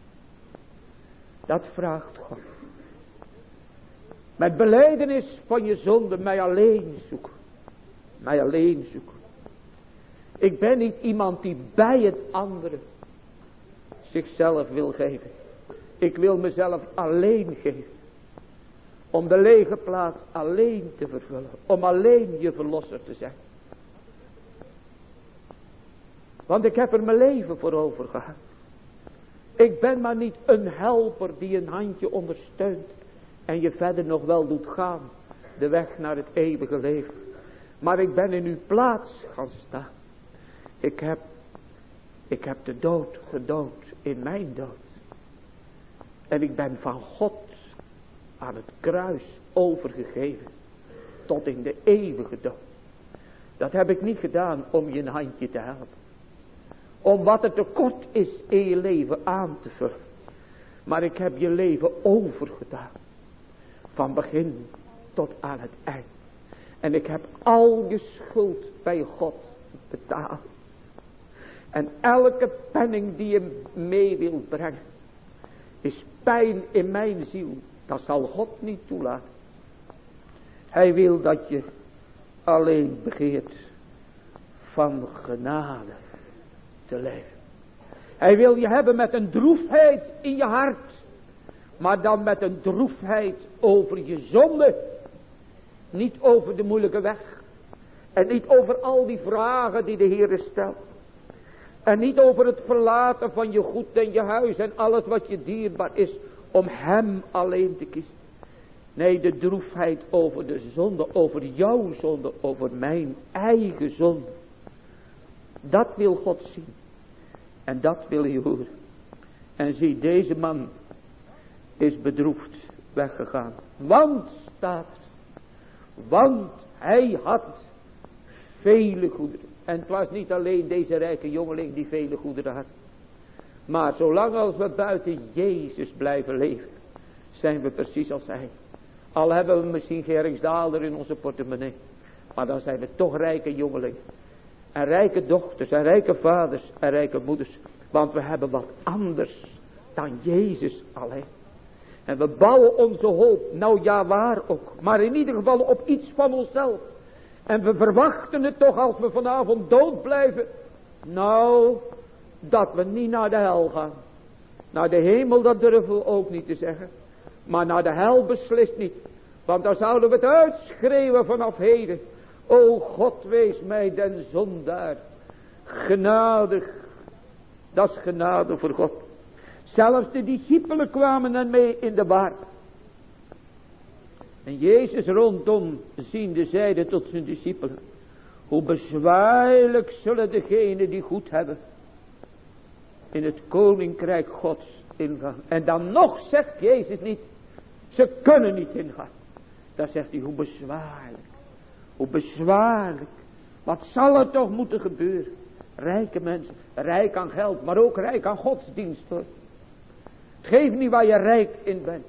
Dat vraagt God. Met belijdenis van je zonde mij alleen zoeken. Mij alleen zoeken. Ik ben niet iemand die bij het andere zichzelf wil geven. Ik wil mezelf alleen geven. Om de lege plaats alleen te vervullen. Om alleen je verlosser te zijn. Want ik heb er mijn leven voor over gehad. Ik ben maar niet een helper die een handje ondersteunt. En je verder nog wel doet gaan. De weg naar het eeuwige leven. Maar ik ben in uw plaats gaan staan. Ik heb de dood gedood in mijn dood. En ik ben van God aan het kruis overgegeven. Tot in de eeuwige dood. Dat heb ik niet gedaan om je een handje te helpen. Om wat er tekort is in je leven aan te vullen. Maar ik heb je leven overgedaan. Van begin tot aan het eind. En ik heb al je schuld bij God betaald. En elke penning die je mee wil brengen. Is pijn in mijn ziel. Dat zal God niet toelaten. Hij wil dat je alleen begeert van genade te leven. Hij wil je hebben met een droefheid in je hart. Maar dan met een droefheid over je zonde. Niet over de moeilijke weg. En niet over al die vragen die de Heer stelt. En niet over het verlaten van je goed en je huis en alles wat je dierbaar is. Om hem alleen te kiezen. Nee, de droefheid over de zonde, over jouw zonde, over mijn eigen zonde. Dat wil God zien. En dat wil je horen. En zie, deze man is bedroefd weggegaan. Want, staat het, want hij had vele goederen. En het was niet alleen deze rijke jongeling die vele goederen had. Maar zolang als we buiten Jezus blijven leven, zijn we precies als hij. Al hebben we misschien geen riksdaalder in onze portemonnee. Maar dan zijn we toch rijke jongelingen. En rijke dochters en rijke vaders en rijke moeders. Want we hebben wat anders dan Jezus alleen. En we bouwen onze hoop, nou ja waar ook. Maar in ieder geval op iets van onszelf. En we verwachten het toch als we vanavond dood blijven. Nou, dat we niet naar de hel gaan. Naar de hemel, dat durven we ook niet te zeggen. Maar naar de hel beslist niet. Want dan zouden we het uitschreeuwen vanaf heden. O God, wees mij den zondaar genadig. Dat is genade voor God. Zelfs de discipelen kwamen ermee in de war. En Jezus rondom ziende zeide tot zijn discipelen: hoe bezwaarlijk zullen degenen die goed hebben in het koninkrijk Gods ingaan. En dan nog zegt Jezus niet, ze kunnen niet ingaan. Dan zegt hij, hoe bezwaarlijk. Hoe bezwaarlijk. Wat zal er toch moeten gebeuren? Rijke mensen, rijk aan geld, maar ook rijk aan godsdienst hoor. Geef niet waar je rijk in bent.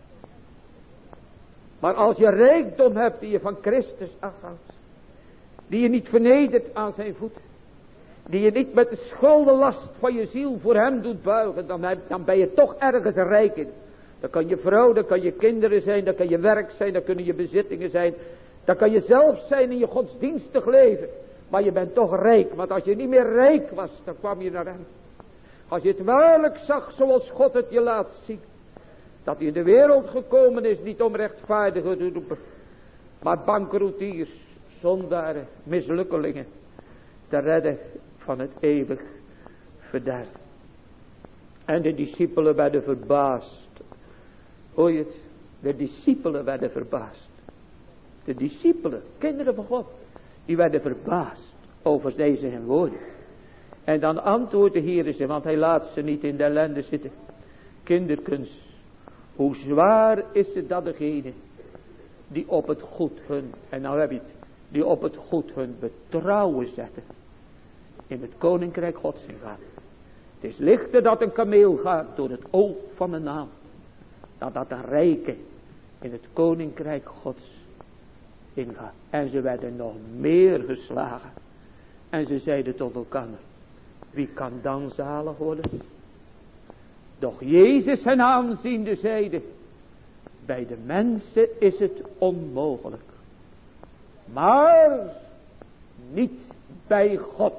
Maar als je rijkdom hebt die je van Christus afhoudt. Die je niet vernedert aan zijn voeten. Die je niet met de schuldenlast van je ziel voor hem doet buigen. Dan ben je toch ergens rijk in. Dan kan je vrouw, dan kan je kinderen zijn, dan kan je werk zijn, dan kunnen je bezittingen zijn. Dan kan je zelf zijn in je godsdienstig leven. Maar je bent toch rijk, want als je niet meer rijk was, dan kwam je naar hem. Als je het waarlijk zag zoals God het je laat zien. Dat hij in de wereld gekomen is, niet om rechtvaardigen te roepen. Maar bankroetiers, zondaren, mislukkelingen. Te redden van het eeuwig verderf. En de discipelen werden verbaasd. Hoor je het? De discipelen werden verbaasd. De discipelen, kinderen van God, die werden verbaasd over deze hun woorden. En dan antwoordde de Heer ze, want hij laat ze niet in de ellende zitten. Kinderkens, hoe zwaar is het dat degene die op het goed hun, en nou heb je het, die op het goed hun betrouwen zetten. In het koninkrijk Gods ingaan. Het is lichter dat een kameel gaat door het oog van een naald. Dan dat een rijke in het koninkrijk Gods ingaat. En ze werden nog meer geslagen. En ze zeiden tot elkaar: wie kan dan zalig worden? Doch Jezus hen aanziende zeide: bij de mensen is het onmogelijk. Maar niet bij God.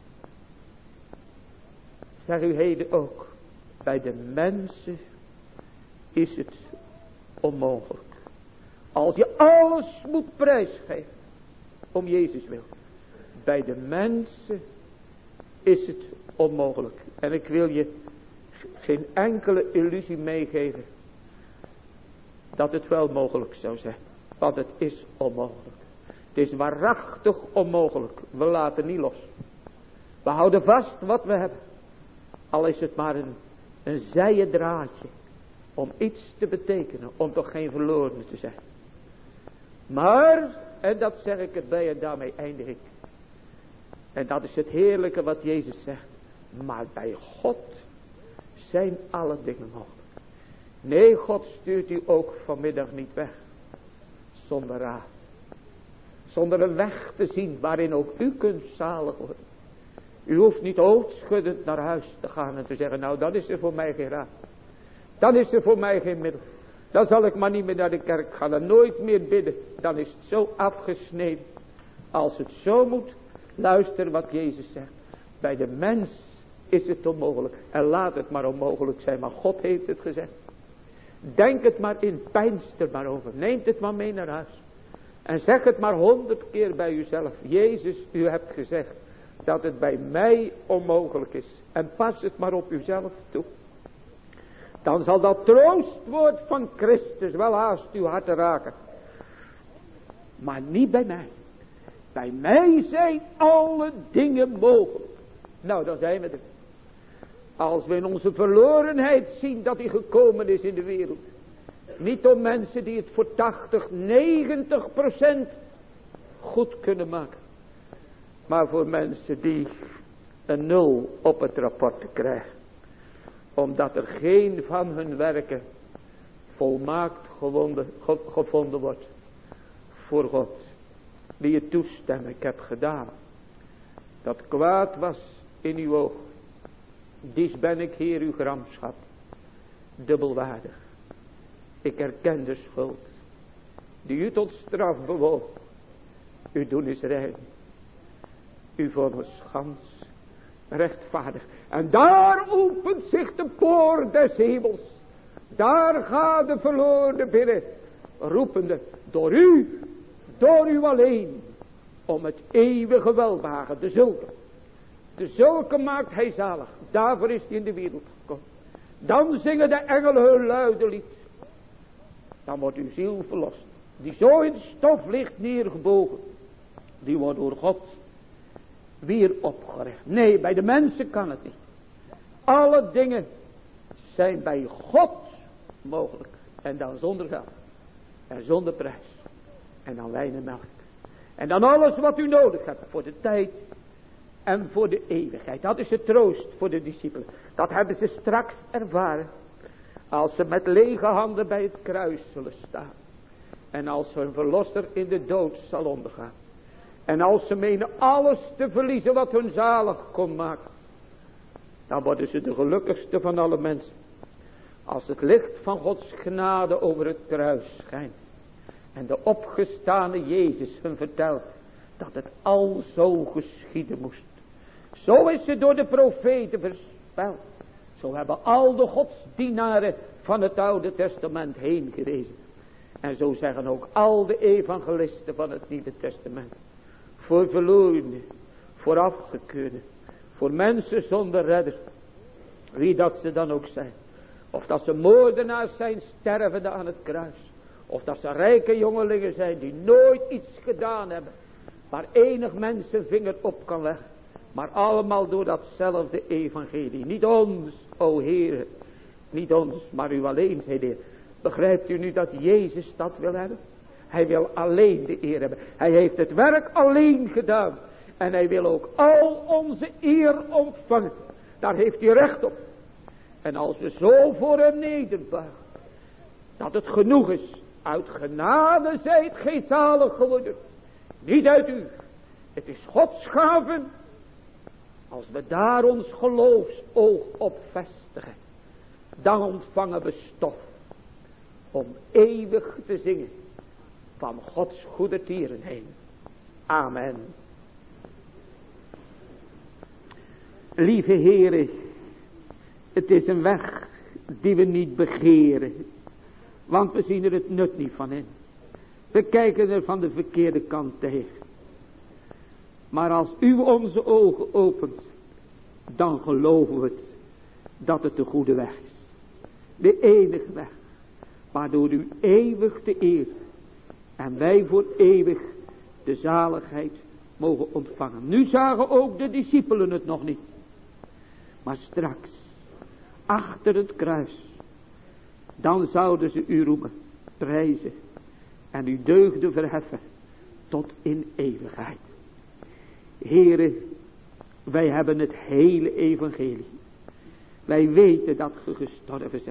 Zeg u heden ook: bij de mensen is het onmogelijk. Als je alles moet prijsgeven om Jezus wil. Bij de mensen is het onmogelijk. En ik wil je geen enkele illusie meegeven dat het wel mogelijk zou zijn. Want het is onmogelijk. Het is waarachtig onmogelijk. We laten niet los. We houden vast wat we hebben. Al is het maar een zijen draadje. Om iets te betekenen. Om toch geen verloren te zijn. Maar, en dat zeg ik erbij en daarmee eindig ik. En dat is het heerlijke wat Jezus zegt. Maar bij God zijn alle dingen mogelijk. Nee, God stuurt u ook vanmiddag niet weg. Zonder raad. Zonder een weg te zien waarin ook u kunt zalig worden. U hoeft niet hoofdschuddend naar huis te gaan en te zeggen: nou, dan is er voor mij geen raad. Dan is er voor mij geen middel. Dan zal ik maar niet meer naar de kerk gaan en nooit meer bidden. Dan is het zo afgesneden. Als het zo moet, luister wat Jezus zegt. Bij de mens is het onmogelijk. En laat het maar onmogelijk zijn, maar God heeft het gezegd. Denk het maar in, peinst er maar over. Neemt het maar mee naar huis. En zeg het maar 100 keer bij uzelf. Jezus, u hebt gezegd dat het bij mij onmogelijk is. En pas het maar op uzelf toe. Dan zal dat troostwoord van Christus wel haast uw hart raken. Maar niet bij mij. Bij mij zijn alle dingen mogelijk. Nou, dan zijn we er. Als we in onze verlorenheid zien dat hij gekomen is in de wereld. Niet om mensen die het voor 80-90% goed kunnen maken. Maar voor mensen die een 0 op het rapport krijgen. Omdat er geen van hun werken volmaakt gevonden wordt voor God. Die je toestemmen, ik heb gedaan. Dat kwaad was in uw oog. Dies ben ik, Heer, uw gramschap. Dubbelwaardig. Ik erken de schuld. Die u tot straf bewoog. Uw doen is rein. U vonnis gans rechtvaardig. En daar opent zich de poort des hemels. Daar gaat de verloorde binnen. Roepende, door u alleen. Om het eeuwige welbehagen. De zulke maakt hij zalig. Daarvoor is hij in de wereld gekomen. Dan zingen de engelen hun luide lied. Dan wordt uw ziel verlost. die zo in stof ligt neergebogen, die wordt door God weer opgericht. Nee, bij de mensen kan het niet. Alle dingen zijn bij God mogelijk. En dan zonder geld. En zonder prijs. En dan wijn en melk. En dan alles wat u nodig hebt voor de tijd en voor de eeuwigheid. Dat is de troost voor de discipelen. Dat hebben ze straks ervaren. Als ze met lege handen bij het kruis zullen staan. En als hun verlosser in de dood zal ondergaan. En als ze menen alles te verliezen wat hun zalig kon maken. Dan worden ze de gelukkigste van alle mensen. Als het licht van Gods genade over het kruis schijnt. En de opgestane Jezus hun vertelt dat het al zo geschieden moest. Zo is het door de profeten voorspeld. Zo hebben al de godsdienaren van het Oude Testament heen gewezen. En zo zeggen ook al de evangelisten van het Nieuwe Testament. Voor verlorenen, voor afgekeurden, voor mensen zonder redder. Wie dat ze dan ook zijn. Of dat ze moordenaars zijn, stervende aan het kruis. Of dat ze rijke jongelingen zijn die nooit iets gedaan hebben. Waar enig mens zijn vinger op kan leggen. Maar allemaal door datzelfde evangelie. Niet ons, o Heer. Niet ons, maar u alleen, zei de Heer. Begrijpt u nu dat Jezus dat wil hebben? Hij wil alleen de eer hebben. Hij heeft het werk alleen gedaan. En hij wil ook al onze eer ontvangen. Daar heeft hij recht op. En als we zo voor hem nederbuigen. Dat het genoeg is. Uit genade zijt gij zalig geworden. Niet uit u. Het is Gods gave. Als we daar ons geloofsoog op vestigen. Dan ontvangen we stof. Om eeuwig te zingen. Van Gods goede tieren heen. Amen. Lieve Heere. Het is een weg die we niet begeren. Want we zien er het nut niet van in. We kijken er van de verkeerde kant tegen. Maar als u onze ogen opent. Dan geloven we het. Dat het de goede weg is. De enige weg. Waardoor u eeuwig de eer. En wij voor eeuwig de zaligheid mogen ontvangen. Nu zagen ook de discipelen het nog niet. Maar straks. Achter het kruis. Dan zouden ze u roemen. Prijzen. En uw deugden verheffen. Tot in eeuwigheid. Heere. Wij hebben het hele evangelie. Wij weten dat ge gestorven bent.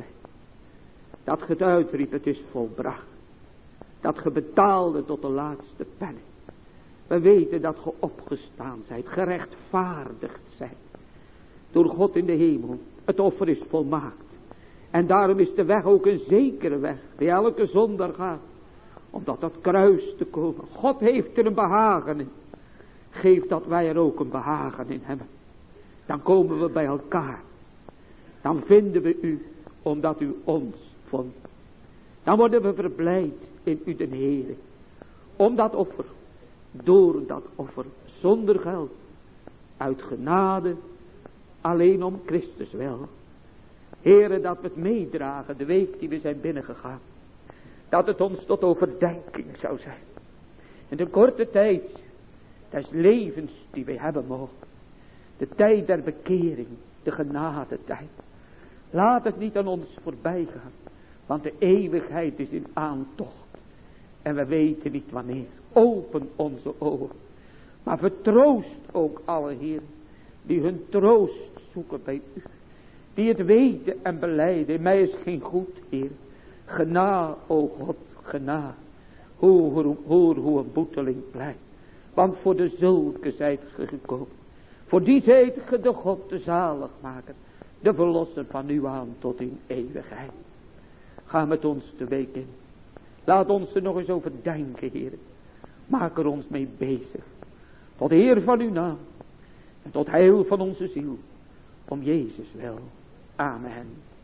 Dat ge het uitriep, het is volbracht. Dat ge betaalde tot de laatste penning. We weten dat ge opgestaan zijt, gerechtvaardigd zijt. Door God in de hemel. Het offer is volmaakt. En daarom is de weg ook een zekere weg. Die elke zondaar gaat. Om tot dat kruis te komen. God heeft er een behagen in. Geef dat wij er ook een behagen in hebben. Dan komen we bij elkaar. Dan vinden we u. Omdat u ons vond. Dan worden we verblijd in u den Heere. Om dat offer. Door dat offer. Zonder geld. Uit genade. Alleen om Christus wel. Heere, dat we het meedragen. De week die we zijn binnengegaan. Dat het ons tot overdenking zou zijn. In de korte tijd. Des levens die we hebben mogen. De tijd der bekering. De genadetijd. Laat het niet aan ons voorbij gaan. Want de eeuwigheid is in aantocht. En we weten niet wanneer. Open onze ogen. Maar vertroost ook alle Heer. Die hun troost zoeken bij u. Die het weten en belijden. In mij is geen goed, Heer. Gena, o God, gena. Hoor hoe een boeteling pleit. Want voor de zulke zijt ge gekomen. Voor die zijt ge de God te zalig maken. De verlosser van u aan tot in eeuwigheid. Ga met ons de week in. Laat ons er nog eens over denken, Heer. Maak er ons mee bezig. Tot eer van uw naam. En tot heil van onze ziel. Om Jezus wel. Amen.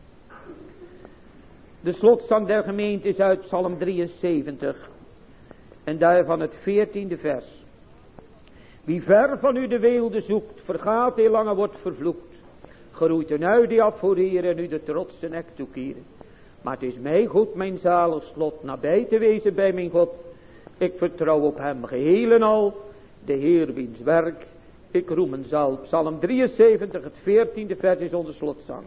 De slotzang der gemeente is uit Psalm 73. En daarvan het 14e vers. Wie ver van u de weelde zoekt, vergaat heel lang en wordt vervloekt. Geroeit een ui die afvoeren en u de trotse nek toekeren. Maar het is mij goed mijn zalig slot nabij te wezen bij mijn God. Ik vertrouw op hem geheel en al, de Heer wiens werk ik roemen zal. Psalm 73, het 14e vers is onze slotzang.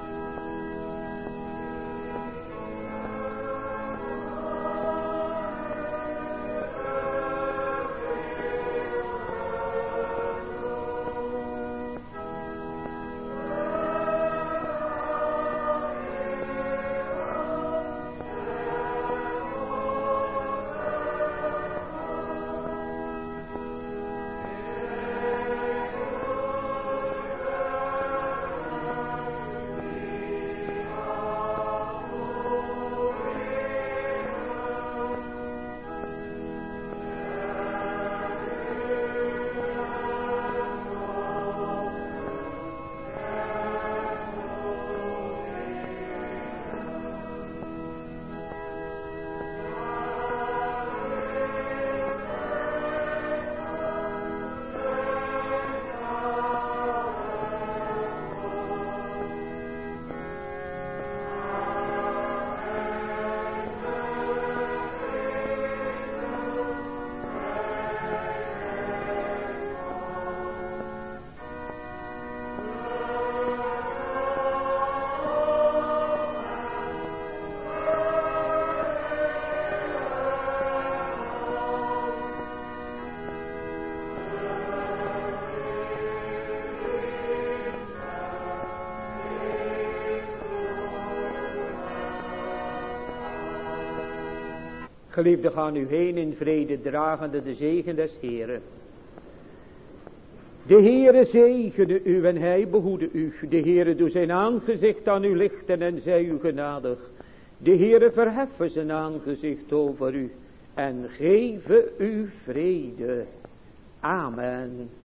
Geliefden, gaan u heen in vrede, dragende de zegen des Heeren. De Heere zegene u en hij behoede u. De Heere doe zijn aangezicht aan u lichten en zij u genadig. De Heere verheffen zijn aangezicht over u en geven u vrede. Amen.